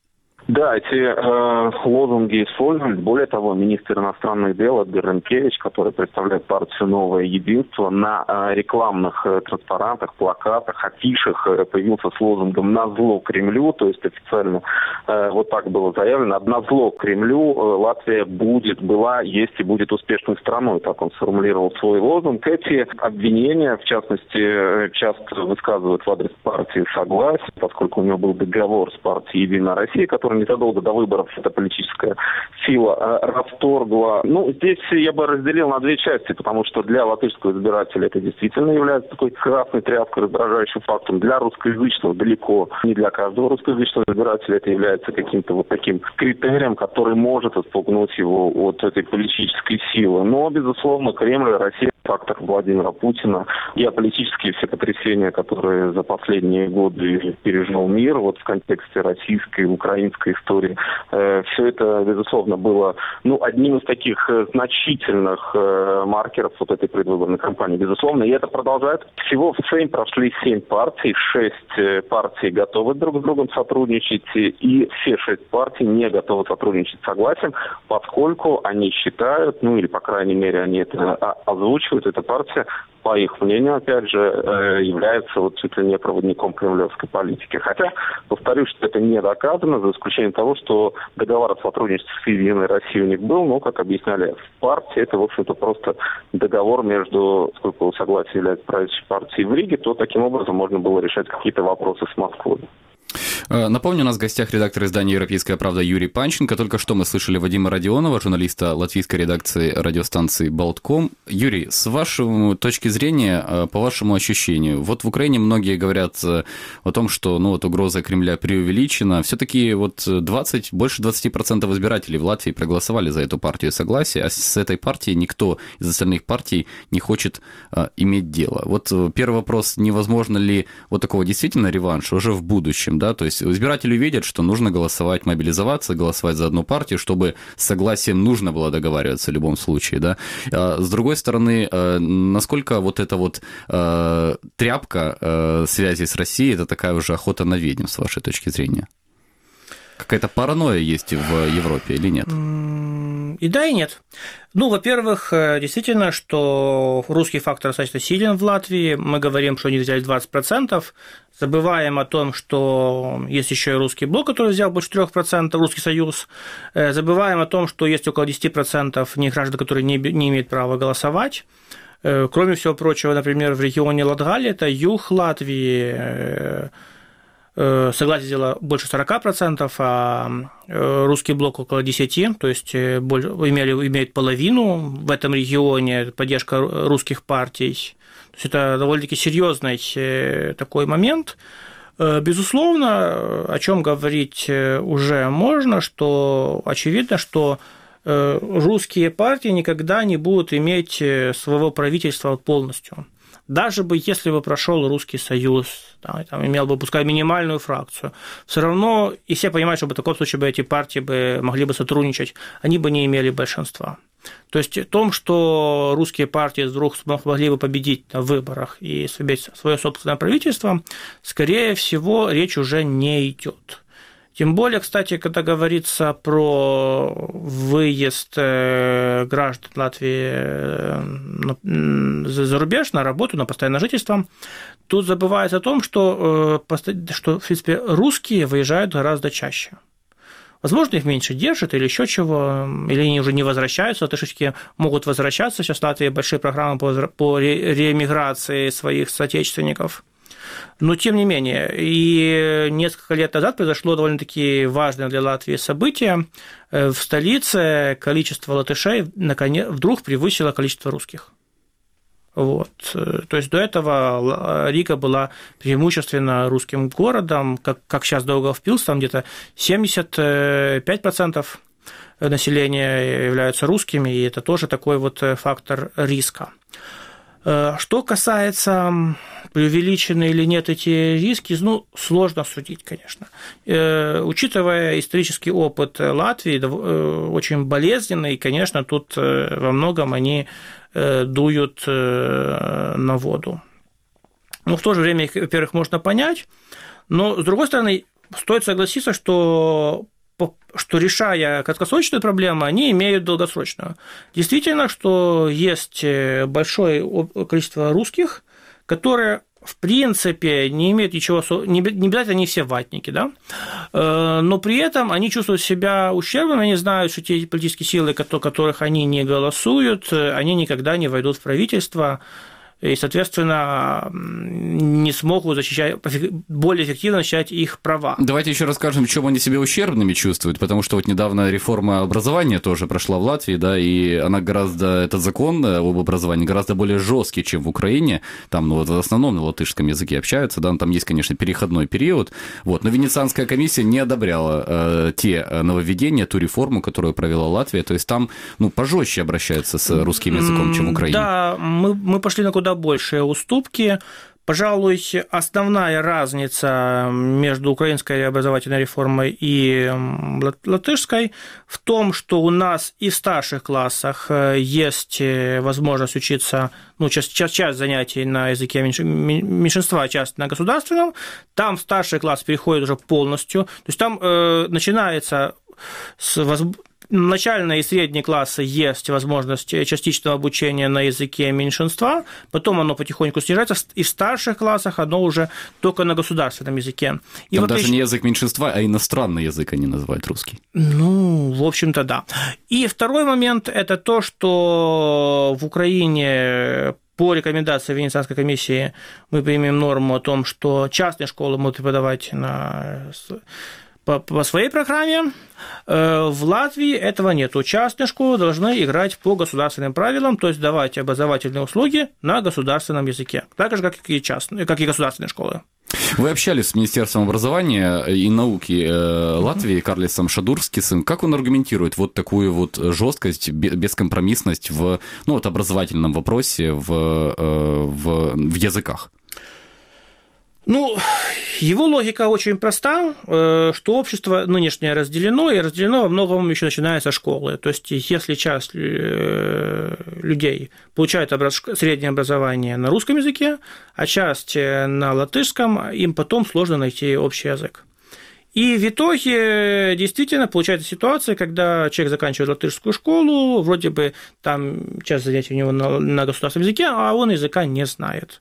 Да, эти э, лозунги использовались. Более того, министр иностранных дел Эдгар Ринкевич, который представляет партию «Новое единство», на э, рекламных э, транспарантах, плакатах, афишах э, появился с лозунгом «Назло Кремлю», то есть официально э, вот так было заявлено. «Назло Кремлю, э, Латвия будет, была, есть и будет успешной страной», так он сформулировал свой лозунг. Эти обвинения, в частности, часто высказывают в адрес партии «Согласие», поскольку у него был договор с партией «Единая Россия», который незадолго до выборов эта политическая сила расторгла. Ну, здесь я бы разделил на две части, потому что для латышского избирателя это действительно является такой красной тряпкой, раздражающим фактом. Для русскоязычного далеко не для каждого русскоязычного избирателя это является каким-то вот таким критерием, который может отпугнуть его от этой политической силы. Но, безусловно, Кремль и Россия, фактор Владимира Путина, геополитические все потрясения, которые за последние годы пережил мир, вот в контексте российской, украинской истории, э, все это, безусловно, было ну, одним из таких значительных э, маркеров вот этой предвыборной кампании, безусловно, и это продолжает. Всего в Сейм прошли семь партий, шесть партий готовы друг с другом сотрудничать, и все шесть партий не готовы сотрудничать с Согласием, поскольку они считают, ну или, по крайней мере, они это озвучивают, эта партия, по их мнению, опять же, является вот чуть ли не проводником кремлевской политики. Хотя, повторюсь, что это не доказано, за исключением того, что договор о сотрудничестве с «Единой Россией» у них был, но, как объясняли в партии, это, в общем-то, просто договор между, поскольку Согласие является правящей партией в Риге, то таким образом можно было решать какие-то вопросы с Москвой. Напомню, у нас в гостях редактор издания «Европейская правда» Юрий Панченко. Только что мы слышали Вадима Родионова, журналиста латвийской редакции радиостанции «Болтком». Юрий, с вашей точки зрения, по вашему ощущению, вот в Украине многие говорят о том, что ну, вот угроза Кремля преувеличена. Все-таки вот двадцать, больше двадцати процентов избирателей в Латвии проголосовали за эту партию Согласия, а с этой партией никто из остальных партий не хочет а, иметь дело. Вот первый вопрос, невозможно ли вот такого действительно реванша уже в будущем, да, то есть избиратели видят, что нужно голосовать, мобилизоваться, голосовать за одну партию, чтобы с Согласием нужно было договариваться в любом случае, да. А с другой стороны, насколько вот эта вот э, тряпка э, связи с Россией, это такая уже охота на ведьм, с вашей точки зрения? Какая-то паранойя есть в Европе или нет? И да, и нет. Ну, во-первых, действительно, что русский фактор достаточно силен в Латвии. Мы говорим, что они взяли двадцать процентов. Забываем о том, что есть еще и русский блок, который взял больше трех процентов, Русский Союз. Забываем о том, что есть около десяти процентов неграждан, которые не, не имеют права голосовать. Кроме всего прочего, например, в регионе Латгалия, это юг Латвии, Согласие сделало больше сорока процентов, а русский блок около десяти процентов, то есть имели, имеет половину в этом регионе, поддержка русских партий. То есть это довольно-таки серьезный такой момент. Безусловно, о чем говорить уже можно, что очевидно, что русские партии никогда не будут иметь своего правительства полностью. Даже бы, если бы прошел Русский Союз, да, там, имел бы, пускай, минимальную фракцию, все равно, и все понимают, что в таком случае бы эти партии бы могли бы сотрудничать, они бы не имели большинства. То есть о том, что русские партии вдруг смогли бы победить на выборах и иметь свое собственное правительство, скорее всего, речь уже не идет. Тем более, кстати, когда говорится про выезд граждан Латвии за рубеж на работу, на постоянное жительство, тут забывается о том, что, что в принципе, русские выезжают гораздо чаще. Возможно, их меньше держат или еще чего, или они уже не возвращаются, латыши могут возвращаться. Сейчас в Латвии большие программы по реэмиграции своих соотечественников. Но, тем не менее, и несколько лет назад произошло довольно-таки важное для Латвии событие. В столице количество латышей наконец, вдруг превысило количество русских. Вот. То есть до этого Рига была преимущественно русским городом, как, как сейчас Даугавпилс, там где-то семьдесят пять процентов населения являются русскими, и это тоже такой вот фактор риска. Что касается преувеличены или нет эти риски, ну, сложно судить, конечно. Учитывая исторический опыт Латвии, очень болезненный, конечно, тут во многом они дуют на воду. Но в то же время их, во-первых, можно понять, но, с другой стороны, стоит согласиться, что что, решая краткосрочную проблему, они имеют долгосрочную. Действительно, что есть большое количество русских, которые в принципе не имеют ничего, не обязательно они все ватники, да, но при этом они чувствуют себя ущербными, они знают, что те политические силы, которых они не голосуют, они никогда не войдут в правительство, и, соответственно, не смогут защищать, более эффективно защищать их права. Давайте еще расскажем, в чем они себя ущербными чувствуют, потому что вот недавно реформа образования тоже прошла в Латвии, да, и она гораздо, этот закон об образовании гораздо более жесткий, чем в Украине, там, ну, вот в основном на латышском языке общаются, да, там есть, конечно, переходной период, вот, но Венецианская комиссия не одобряла э, те нововведения, ту реформу, которую провела Латвия, то есть там, ну, пожестче обращаются с русским языком, чем в Украине. Да, мы, мы пошли на куда большие уступки. Пожалуй, основная разница между украинской образовательной реформой и латышской в том, что у нас и в старших классах есть возможность учиться, ну, часть, часть, часть занятий на языке меньшинства, часть на государственном. Там старший класс переходит уже полностью. То есть там э, начинается с возможности. Начальные и средние классы есть возможность частичного обучения на языке меньшинства, потом оно потихоньку снижается, и в старших классах оно уже только на государственном языке. И Там вот даже еще... не язык меньшинства, а иностранный язык они называют русский. Ну, в общем-то, да. И второй момент – это то, что в Украине по рекомендации Венецианской комиссии мы примем норму о том, что частные школы будут преподавать на... По, по своей программе. В Латвии этого нет. Частные школы должны играть по государственным правилам, то есть давать образовательные услуги на государственном языке, так же, как и, частные, как и государственные школы. Вы общались с Министерством образования и науки Латвии Карлисом Шадурскисом. Как он аргументирует вот такую вот жесткость, бескомпромиссность в, ну, вот образовательном вопросе в, в, в языках? Ну, его логика очень проста, что общество нынешнее разделено, и разделено во многом еще начиная со школы. То есть, если часть людей получает среднее образование на русском языке, а часть на латышском, им потом сложно найти общий язык. И в итоге действительно получается ситуация, когда человек заканчивает латышскую школу, вроде бы там часть занятий у него на, на государственном языке, а он языка не знает.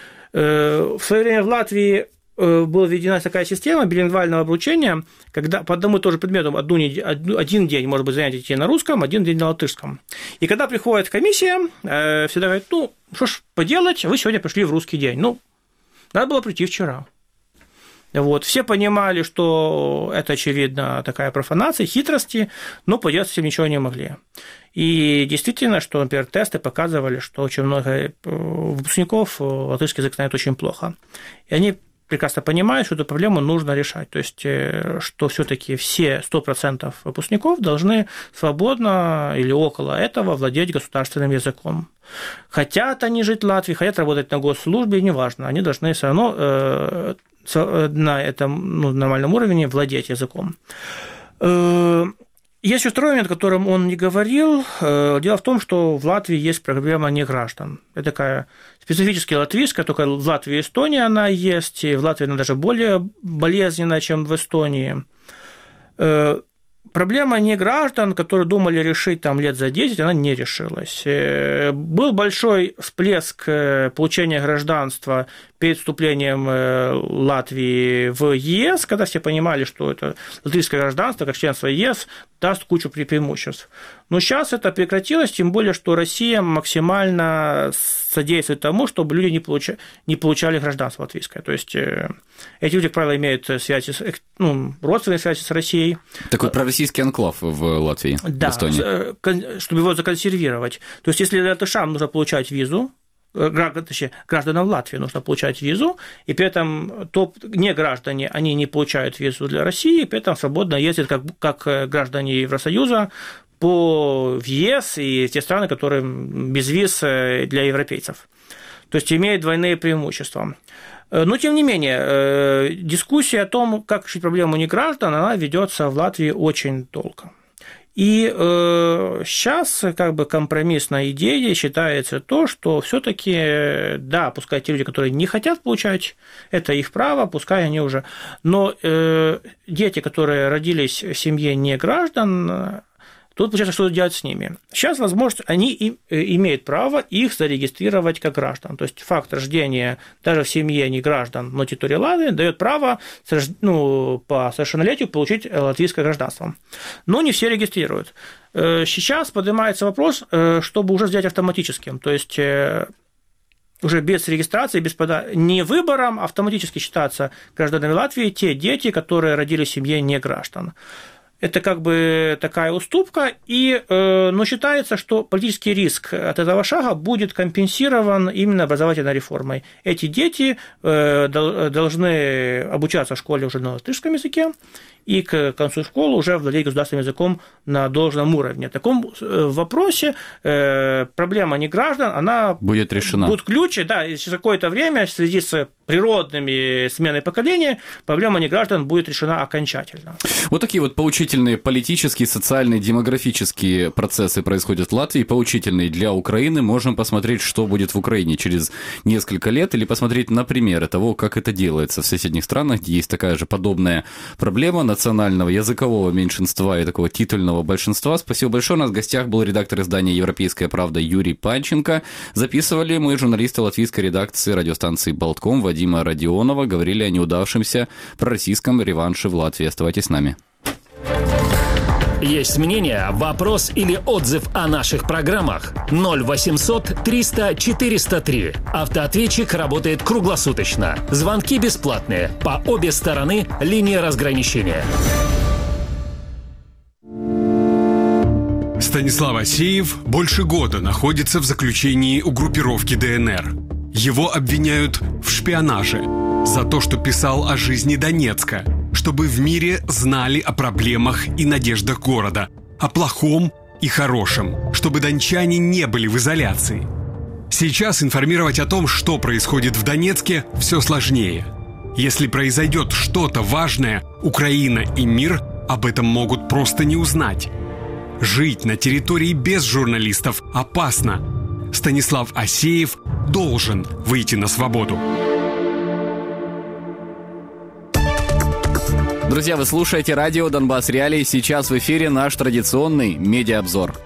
В свое время в Латвии была введена такая система билингвального обучения, когда по одному и тому же предмету одну, один день, может быть, занятия идти на русском, один день на латышском. И когда приходит комиссия, всегда говорят, ну, что ж поделать, вы сегодня пришли в русский день. Ну, надо было прийти вчера. Вот. Все понимали, что это, очевидно, такая профанация, хитрости, но поделать с этим ничего не могли. И действительно, что, например, тесты показывали, что очень много выпускников латышский язык знают очень плохо. И они прекрасно понимают, что эту проблему нужно решать. То есть, что все-таки все сто процентов выпускников должны свободно или около этого владеть государственным языком. Хотят они жить в Латвии, хотят работать на госслужбе, неважно, они должны все равно на этом, ну, нормальном уровне владеть языком. Есть еще второй момент, о котором он не говорил. Дело в том, что в Латвии есть проблема неграждан. Это такая специфически латвийская, только в Латвии и Эстонии она есть, и в Латвии она даже более болезненная, чем в Эстонии. Проблема неграждан, которые думали решить там лет за десять, она не решилась. Был большой всплеск получения гражданства перед вступлением Латвии в ЕС, когда все понимали, что это латвийское гражданство, как членство ЕС, даст кучу преимуществ. Но сейчас это прекратилось, тем более, что Россия максимально содействует тому, чтобы люди не получали, не получали гражданство латвийское. То есть эти люди, как правило, имеют связи, ну, родственные связи с Россией. Такой пророссийский анклав в Латвии, да, в Эстонии. Чтобы его законсервировать. То есть если латышам нужно получать визу, точнее, гражданам Латвии нужно получать визу, и при этом топ, не граждане, они не получают визу для России, и при этом свободно ездят как, как граждане Евросоюза по в ЕС и те страны, которые без виз для европейцев. То есть имеют двойные преимущества. Но, тем не менее, дискуссия о том, как решить проблему неграждан, она ведется в Латвии очень долго. И э, сейчас как бы компромиссной идеей считается то, что все-таки, да, пускай те люди, которые не хотят получать, это их право, пускай они уже... Но э, дети, которые родились в семье не граждан, тут, получается, что делать с ними? Сейчас, возможно, они им, имеют право их зарегистрировать как граждан. То есть факт рождения даже в семье не граждан на территории Латвии дает право ну, по совершеннолетию получить латвийское гражданство. Но не все регистрируют. Сейчас поднимается вопрос, чтобы уже сделать автоматическим. То есть уже без регистрации, без пода... не выбором, автоматически считаться гражданами Латвии те дети, которые родились в семье не граждан. Это как бы такая уступка, и, э, но считается, что политический риск от этого шага будет компенсирован именно образовательной реформой. Эти дети э, должны обучаться в школе уже на латышском языке, и к концу школы уже владеть государственным языком на должном уровне. В таком вопросе э, проблема неграждан, она будет решена. Будет ключ, да, и через какое-то время в связи с природными сменой поколения проблема неграждан будет решена окончательно. Вот такие вот поучительные политические, социальные, демографические процессы происходят в Латвии, поучительные для Украины. Можем посмотреть, что будет в Украине через несколько лет, или посмотреть на примеры того, как это делается в соседних странах, где есть такая же подобная проблема национального языкового меньшинства и такого титульного большинства. Спасибо большое. У нас в гостях был редактор издания «Европейская правда» Юрий Панченко. Записывали мы журналисты латвийской редакции радиостанции «Болтком» Вадима Родионова. Говорили о неудавшемся пророссийском реванше в Латвии. Оставайтесь с нами. Есть мнение, вопрос или отзыв о наших программах? ноль восемьсот триста четыреста три. Автоответчик работает круглосуточно. Звонки бесплатные. По обе стороны линии разграничения. Станислав Асеев больше года находится в заключении у группировки ДНР. Его обвиняют в шпионаже за то, что писал о жизни Донецка, чтобы в мире знали о проблемах и надеждах города, о плохом и хорошем, чтобы дончане не были в изоляции. Сейчас информировать о том, что происходит в Донецке, все сложнее. Если произойдет что-то важное, Украина и мир об этом могут просто не узнать. Жить на территории без журналистов опасно. Станислав Асеев должен выйти на свободу. Друзья, вы слушаете радио «Донбасс Реалии». Сейчас в эфире наш традиционный медиаобзор.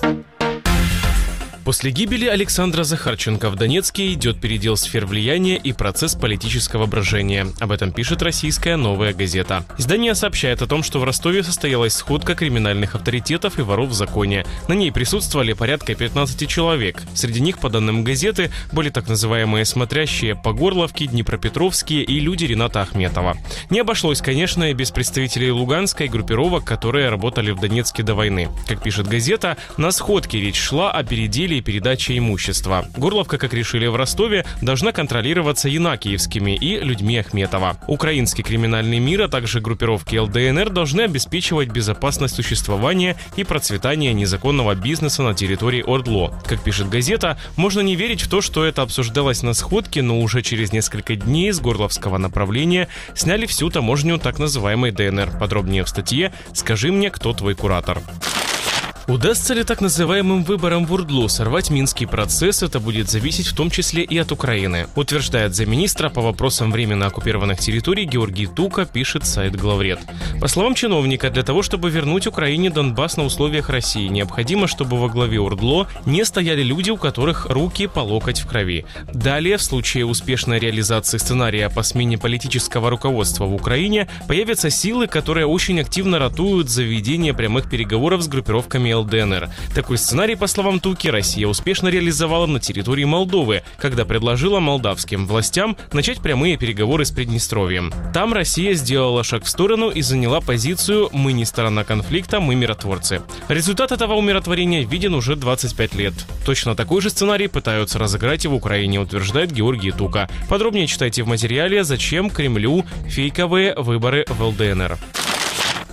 После гибели Александра Захарченко в Донецке идет передел сфер влияния и процесс политического брожения. Об этом пишет российская «Новая газета». Издание сообщает о том, что в Ростове состоялась сходка криминальных авторитетов и воров в законе. На ней присутствовали порядка пятнадцати человек. Среди них, по данным газеты, были так называемые смотрящие по Горловке, Днепропетровские и люди Рената Ахметова. Не обошлось, конечно, и без представителей луганской группировок, которые работали в Донецке до войны. Как пишет газета, на сходке речь шла о переделе и передаче имущества. Горловка, как решили в Ростове, должна контролироваться янакиевскими и людьми Ахметова. Украинский криминальный мир, а также группировки ЛДНР должны обеспечивать безопасность существования и процветание незаконного бизнеса на территории ОРДЛО. Как пишет газета, можно не верить в то, что это обсуждалось на сходке, но уже через несколько дней с горловского направления сняли всю таможню так называемой ДНР. Подробнее в статье «Скажи мне, кто твой куратор». Удастся ли так называемым выборам в ОРДЛО сорвать Минский процесс, это будет зависеть в том числе и от Украины, утверждает замминистра по вопросам временно оккупированных территорий Георгий Тука, пишет сайт Главред. По словам чиновника, для того, чтобы вернуть Украине Донбасс на условиях России, необходимо, чтобы во главе ОРДЛО не стояли люди, у которых руки по локоть в крови. Далее, в случае успешной реализации сценария по смене политического руководства в Украине, появятся силы, которые очень активно ратуют за ведение прямых переговоров с группировками ЛДНР. Такой сценарий, по словам Туки, Россия успешно реализовала на территории Молдовы, когда предложила молдавским властям начать прямые переговоры с Приднестровьем. Там Россия сделала шаг в сторону и заняла позицию «мы не сторона конфликта, мы миротворцы». Результат этого умиротворения виден уже двадцать пять лет. Точно такой же сценарий пытаются разыграть и в Украине, утверждает Георгий Тука. Подробнее читайте в материале «Зачем Кремлю фейковые выборы в ЛДНР».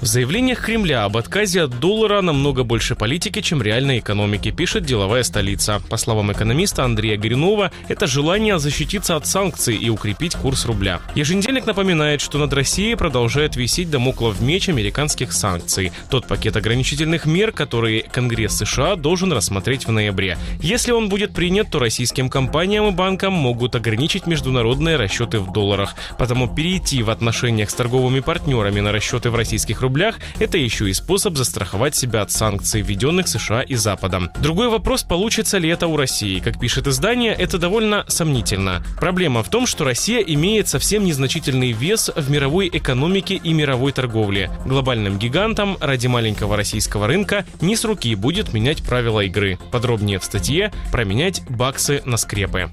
В заявлениях Кремля об отказе от доллара намного больше политики, чем реальной экономики, пишет «Деловая столица». По словам экономиста Андрея Горюнова, это желание защититься от санкций и укрепить курс рубля. Еженедельник напоминает, что над Россией продолжает висеть дамоклов меч американских санкций. Тот пакет ограничительных мер, который Конгресс США должен рассмотреть в ноябре. Если он будет принят, то российским компаниям и банкам могут ограничить международные расчеты в долларах. Потому перейти в отношениях с торговыми партнерами на расчеты в российских рублях – это еще и способ застраховать себя от санкций, введенных США и Западом. Другой вопрос, получится ли это у России. Как пишет издание, это довольно сомнительно. Проблема в том, что Россия имеет совсем незначительный вес в мировой экономике и мировой торговле. Глобальным гигантам ради маленького российского рынка не с руки будет менять правила игры. Подробнее в статье «Променять баксы на скрепы».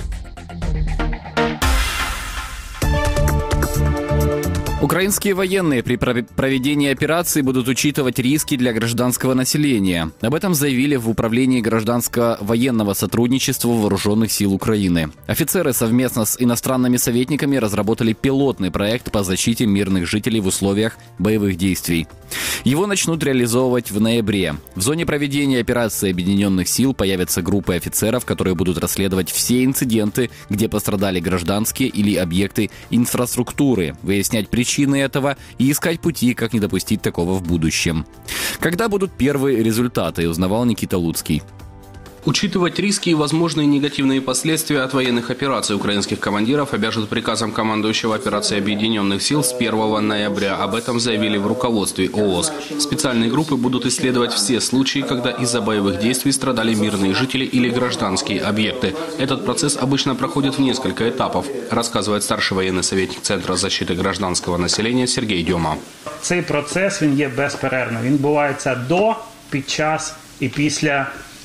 Украинские военные при проведении операции будут учитывать риски для гражданского населения. Об этом заявили в Управлении гражданско-военного сотрудничества Вооруженных сил Украины. Офицеры совместно с иностранными советниками разработали пилотный проект по защите мирных жителей в условиях боевых действий. Его начнут реализовывать в ноябре. В зоне проведения операции Объединенных сил появятся группы офицеров, которые будут расследовать все инциденты, где пострадали гражданские или объекты инфраструктуры, выяснять причины этого и искать пути, как не допустить такого в будущем. Когда будут первые результаты, узнавал Никита Луцкий. Учитывать риски и возможные негативные последствия от военных операций украинских командиров обяжут приказом командующего операцией Объединенных сил с первого ноября. Об этом заявили в руководстве ООС. Специальные группы будут исследовать все случаи, когда из-за боевых действий страдали мирные жители или гражданские объекты. Этот процесс обычно проходит в несколько этапов, рассказывает старший военный советник Центра защиты гражданского населения Сергей Дьома. Цей процес він є безперервним. Він відбувається до, під час і після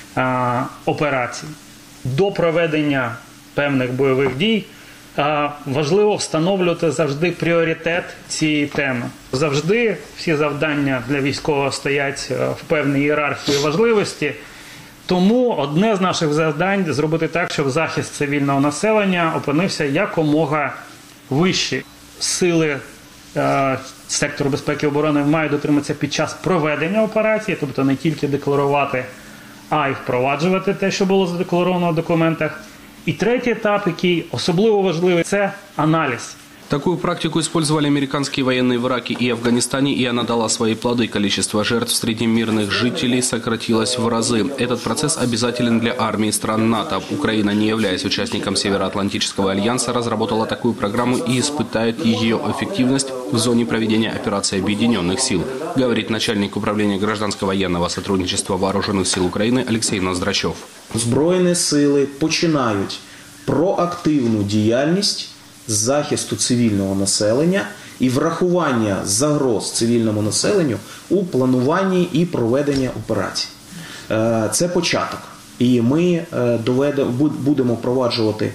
операцій. До проведення певних бойових дій важливо встановлювати завжди пріоритет цієї теми. Завжди всі завдання для військового стоять в певній ієрархії важливості. Тому одне з наших завдань – зробити так, щоб захист цивільного населення опинився якомога вище. Сили сектору безпеки і оборони мають дотриматися під час проведення операції, тобто не тільки декларувати, а й впроваджувати те, що було задекларовано в документах. І третій етап, який особливо важливий, це аналіз. Такую практику использовали американские военные в Ираке и Афганистане, и она дала свои плоды. Количество жертв среди мирных жителей сократилось в разы. Этот процесс обязателен для армии стран НАТО. Украина, не являясь участником Североатлантического альянса, разработала такую программу и испытает ее эффективность в зоне проведения операции Объединенных сил, говорит начальник управления гражданско-военного сотрудничества Вооруженных сил України Олексій Ноздрачов. Збройні сили починають проактивну діяльність з захисту цивільного населення і врахування загроз цивільному населенню у плануванні і проведенні операцій. Це початок. І ми будемо впроваджувати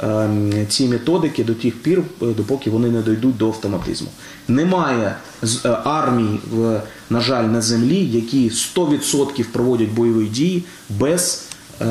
ці методики до тих пір, допоки вони не дійдуть до автоматизму. Немає армій, на жаль, на землі, які сто відсотків проводять бойові дії без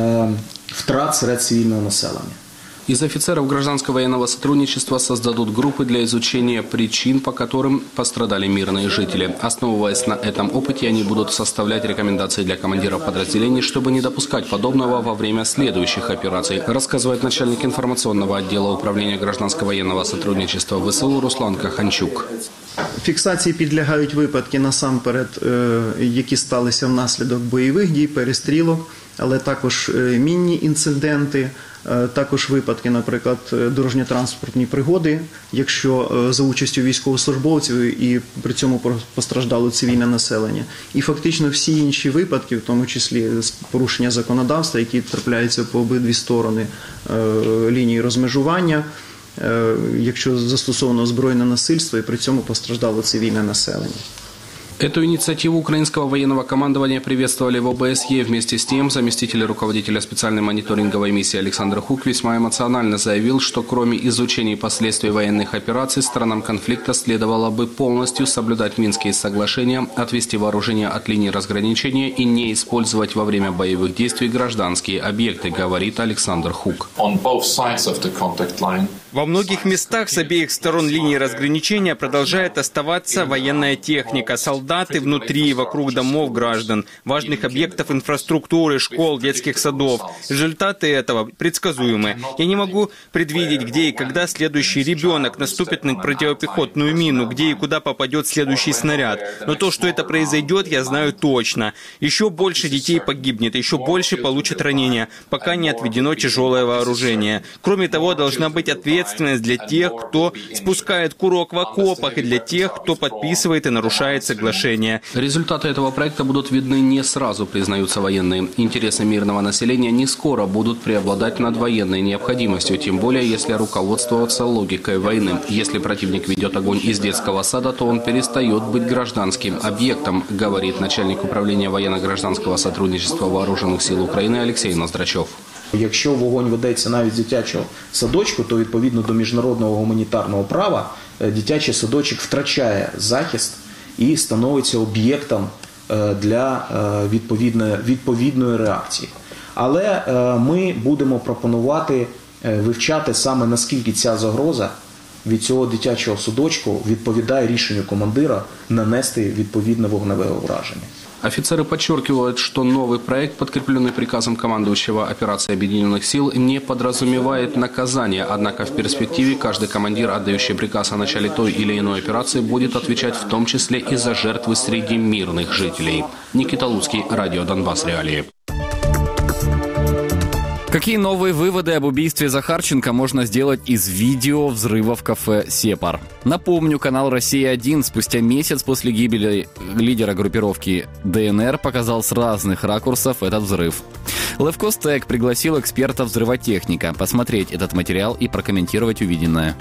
втрат серед цивільного населення. Из офицеров гражданского военного сотрудничества создадут группы для изучения причин, по которым пострадали мирные жители. Основываясь на этом опыте, они будут составлять рекомендации для командиров подразделений, чтобы не допускать подобного во время следующих операций, рассказывает начальник информационного отдела управления гражданско-военного сотрудничества ВСУ Руслан Каханчук. Фіксації підлягають випадки насамперед, які сталися внаслідок бойових дій, перестрілок, але також мінні інциденти, також випадки, наприклад, дорожньо-транспортні пригоди, якщо за участю військовослужбовців і при цьому постраждало цивільне населення. І фактично всі інші випадки, в тому числі порушення законодавства, які трапляються по обидві сторони лінії розмежування, якщо застосовано збройне насильство і при цьому постраждало цивільне населення. Эту инициативу украинского военного командования приветствовали в ОБСЕ. Вместе с тем, заместитель руководителя специальной мониторинговой миссии Александр Хук весьма эмоционально заявил, что кроме изучения последствий военных операций, сторонам конфликта следовало бы полностью соблюдать Минские соглашения, отвести вооружение от линии разграничения и не использовать во время боевых действий гражданские объекты, говорит Александр Хук. Во многих местах с обеих сторон линии разграничения продолжает оставаться военная техника, солдаты солдаты внутри и вокруг домов граждан, важных объектов инфраструктуры, школ, детских садов. Результаты этого предсказуемы. Я не могу предвидеть, где и когда следующий ребенок наступит на противопехотную мину, где и куда попадет следующий снаряд. Но то, что это произойдет, я знаю точно. Еще больше детей погибнет, еще больше получат ранения, пока не отведено тяжелое вооружение. Кроме того, должна быть ответственность для тех, кто спускает курок в окопах, и для тех, кто подписывает и нарушает соглашение. Результаты этого проекта будут видны не сразу, признаются военные. Интересы мирного населения не скоро будут преобладать над военной необходимостью, тем более если руководствоваться логикой войны. Если противник ведет огонь из детского сада, то он перестает быть гражданским объектом, говорит начальник управления военно-гражданского сотрудничества Вооруженных сил України Олексій Ноздрачов. Якщо вогонь ведеться навіть з дитячого садочку, то відповідно до міжнародного гуманітарного права дитячий садочок втрачає захист і становиться об'єктом для відповідної, відповідної реакції. Але ми будемо пропонувати вивчати саме наскільки ця загроза від цього дитячого садочку відповідає рішенню командира нанести відповідне вогневе ураження. Офицеры подчеркивают, что новый проект, подкрепленный приказом командующего операцией Объединенных сил, не подразумевает наказание. Однако в перспективе каждый командир, отдающий приказ о начале той или иной операции, будет отвечать в том числе и за жертвы среди мирных жителей. Никита Луцкий, Радио Донбасс Реалии. Какие новые выводы об убийстве Захарченко можно сделать из видео взрыва в кафе «Сепар»? Напомню, канал «Россия один» спустя месяц после гибели лидера группировки ДНР показал с разных ракурсов этот взрыв. Левкостек пригласил эксперта-взрывотехника посмотреть этот материал и прокомментировать увиденное.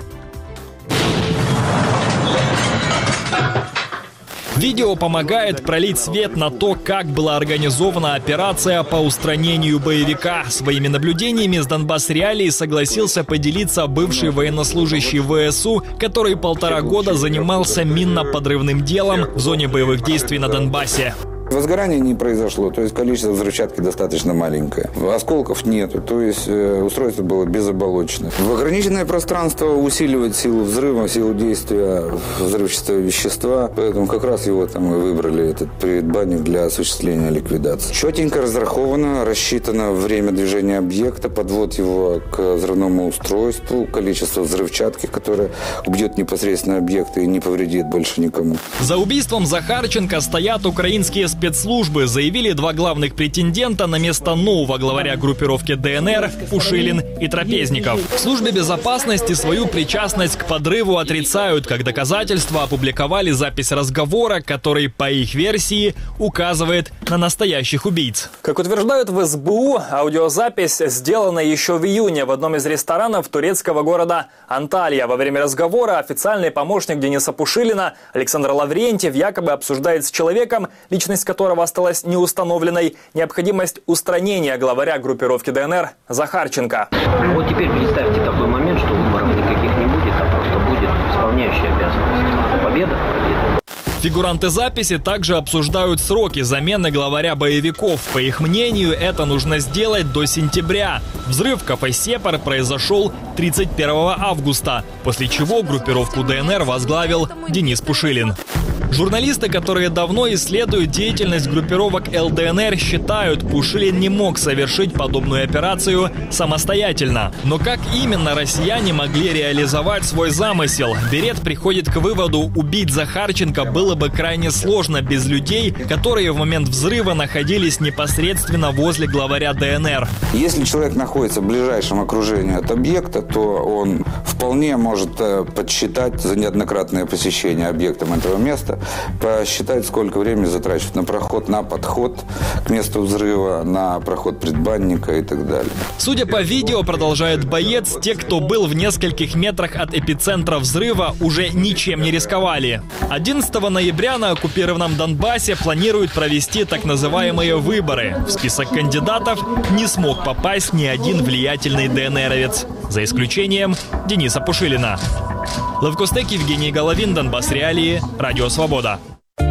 Видео помогает пролить свет на то, как была организована операция по устранению боевика. Своими наблюдениями с Донбасс Реалии согласился поделиться бывший военнослужащий ВСУ, который полтора года занимался минно-подрывным делом в зоне боевых действий на Донбассе. Возгорания не произошло, то есть количество взрывчатки достаточно маленькое. Осколков нету, то есть э, устройство было безоболочное. В ограниченное пространство усиливает силу взрыва, силу действия взрывчатого вещества, поэтому как раз его там и выбрали, этот предбанник для осуществления ликвидации. Четенько разраховано, рассчитано время движения объекта, подвод его к взрывному устройству, количество взрывчатки, которое убьет непосредственно объекты и не повредит больше никому. За убийством Захарченко стоят украинские спецслужбы. Спецслужбы, заявили два главных претендента на место нового главаря группировки ДНР Пушилин и Трапезников. В службе безопасности свою причастность к подрыву отрицают. Как доказательство опубликовали запись разговора, который, по их версии, указывает на настоящих убийц. Как утверждают в СБУ, аудиозапись сделана еще в июне в одном из ресторанов турецкого города Анталия. Во время разговора официальный помощник Дениса Пушилина Александр Лаврентьев якобы обсуждает с человеком, личность которого осталась неустановленной, необходимость устранения главаря группировки ДНР Захарченко. Вот теперь представьте такой момент, что выборов никаких не будет, а просто будет исполняющий обязанности. Победа? Победа. Фигуранты записи также обсуждают сроки замены главаря боевиков. По их мнению, это нужно сделать до сентября. Взрыв в кафе «Сепар» произошел тридцать первого августа, после чего группировку ДНР возглавил Денис Пушилин. Журналисты, которые давно исследуют деятельность группировок ЛДНР, считают, Пушилин не мог совершить подобную операцию самостоятельно. Но как именно россияне могли реализовать свой замысел? Берет приходит к выводу, убить Захарченко было бы крайне сложно без людей, которые в момент взрыва находились непосредственно возле главаря ДНР. Если человек находится в ближайшем окружении от объекта, то он вполне может подсчитать за неоднократное посещение объектом этого места, посчитать, сколько времени затрачивает на проход, на подход к месту взрыва, на проход предбанника и так далее. Судя по видео, продолжает боец, те, кто был в нескольких метрах от эпицентра взрыва, уже ничем не рисковали. одиннадцатого ноября на оккупированном Донбассе планируют провести так называемые выборы. В список кандидатов не смог попасть ни один влиятельный ДНРовец, за исключением Дениса Пушилина. Левкостек, Евгений Головин, Донбасс Реалии, Радио Свобода.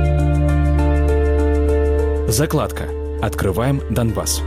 Закладка. Открываем Донбасс.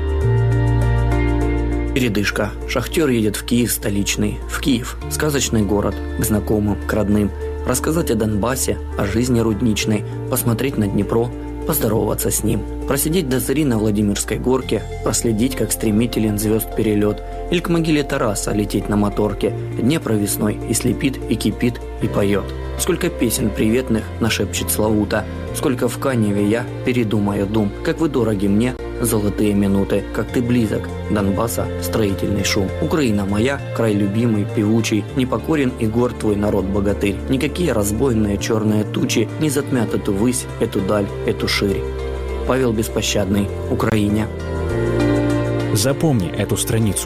Передышка. Шахтер едет в Киев столичный. В Киев. Сказочный город. К знакомым, к родным. рассказать о Донбассе, о жизни рудничной, посмотреть на Днепро, поздороваться с ним, просидеть до зари на Владимирской горке, проследить, как стремителен звезд перелет, или к могиле Тараса лететь на моторке, Днепр весной и слепит, и кипит, и поет. Сколько песен приветных нашепчет Славута, сколько в Каневе я передумаю дум, как вы дороги мне, золотые минуты, как ты близок, Донбасса строительный шум. Украина моя, край любимый, певучий, непокорен и горд твой народ-богатырь. Никакие разбойные черные тучи не затмят эту высь, эту даль, эту ширь. Павел Беспощадный, Украине. Запомни эту страницу.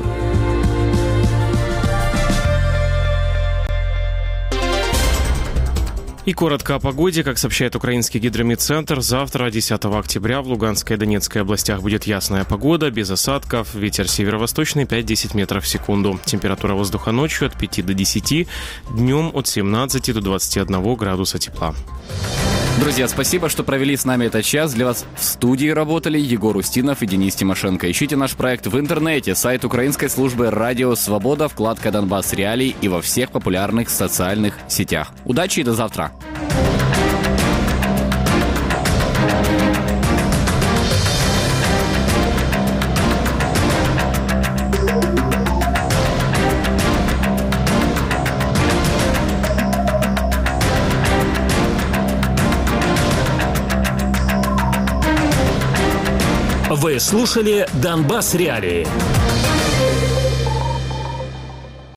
И коротко о погоде. Как сообщает украинский гидрометцентр, завтра, десятого октября, в Луганской и Донецкой областях будет ясная погода, без осадков, ветер северо-восточный пять-десять метров в секунду. Температура воздуха ночью от пяти до десяти, днем от семнадцати до двадцати одного градуса тепла. Друзья, спасибо, что провели с нами этот час. Для вас в студии работали Егор Устинов и Денис Тимошенко. Ищите наш проект в интернете, сайт украинской службы «Радио Свобода», вкладка «Донбасс Реалии» и во всех популярных социальных сетях. Удачи и до завтра! Вы слушали «Донбасс Реалии».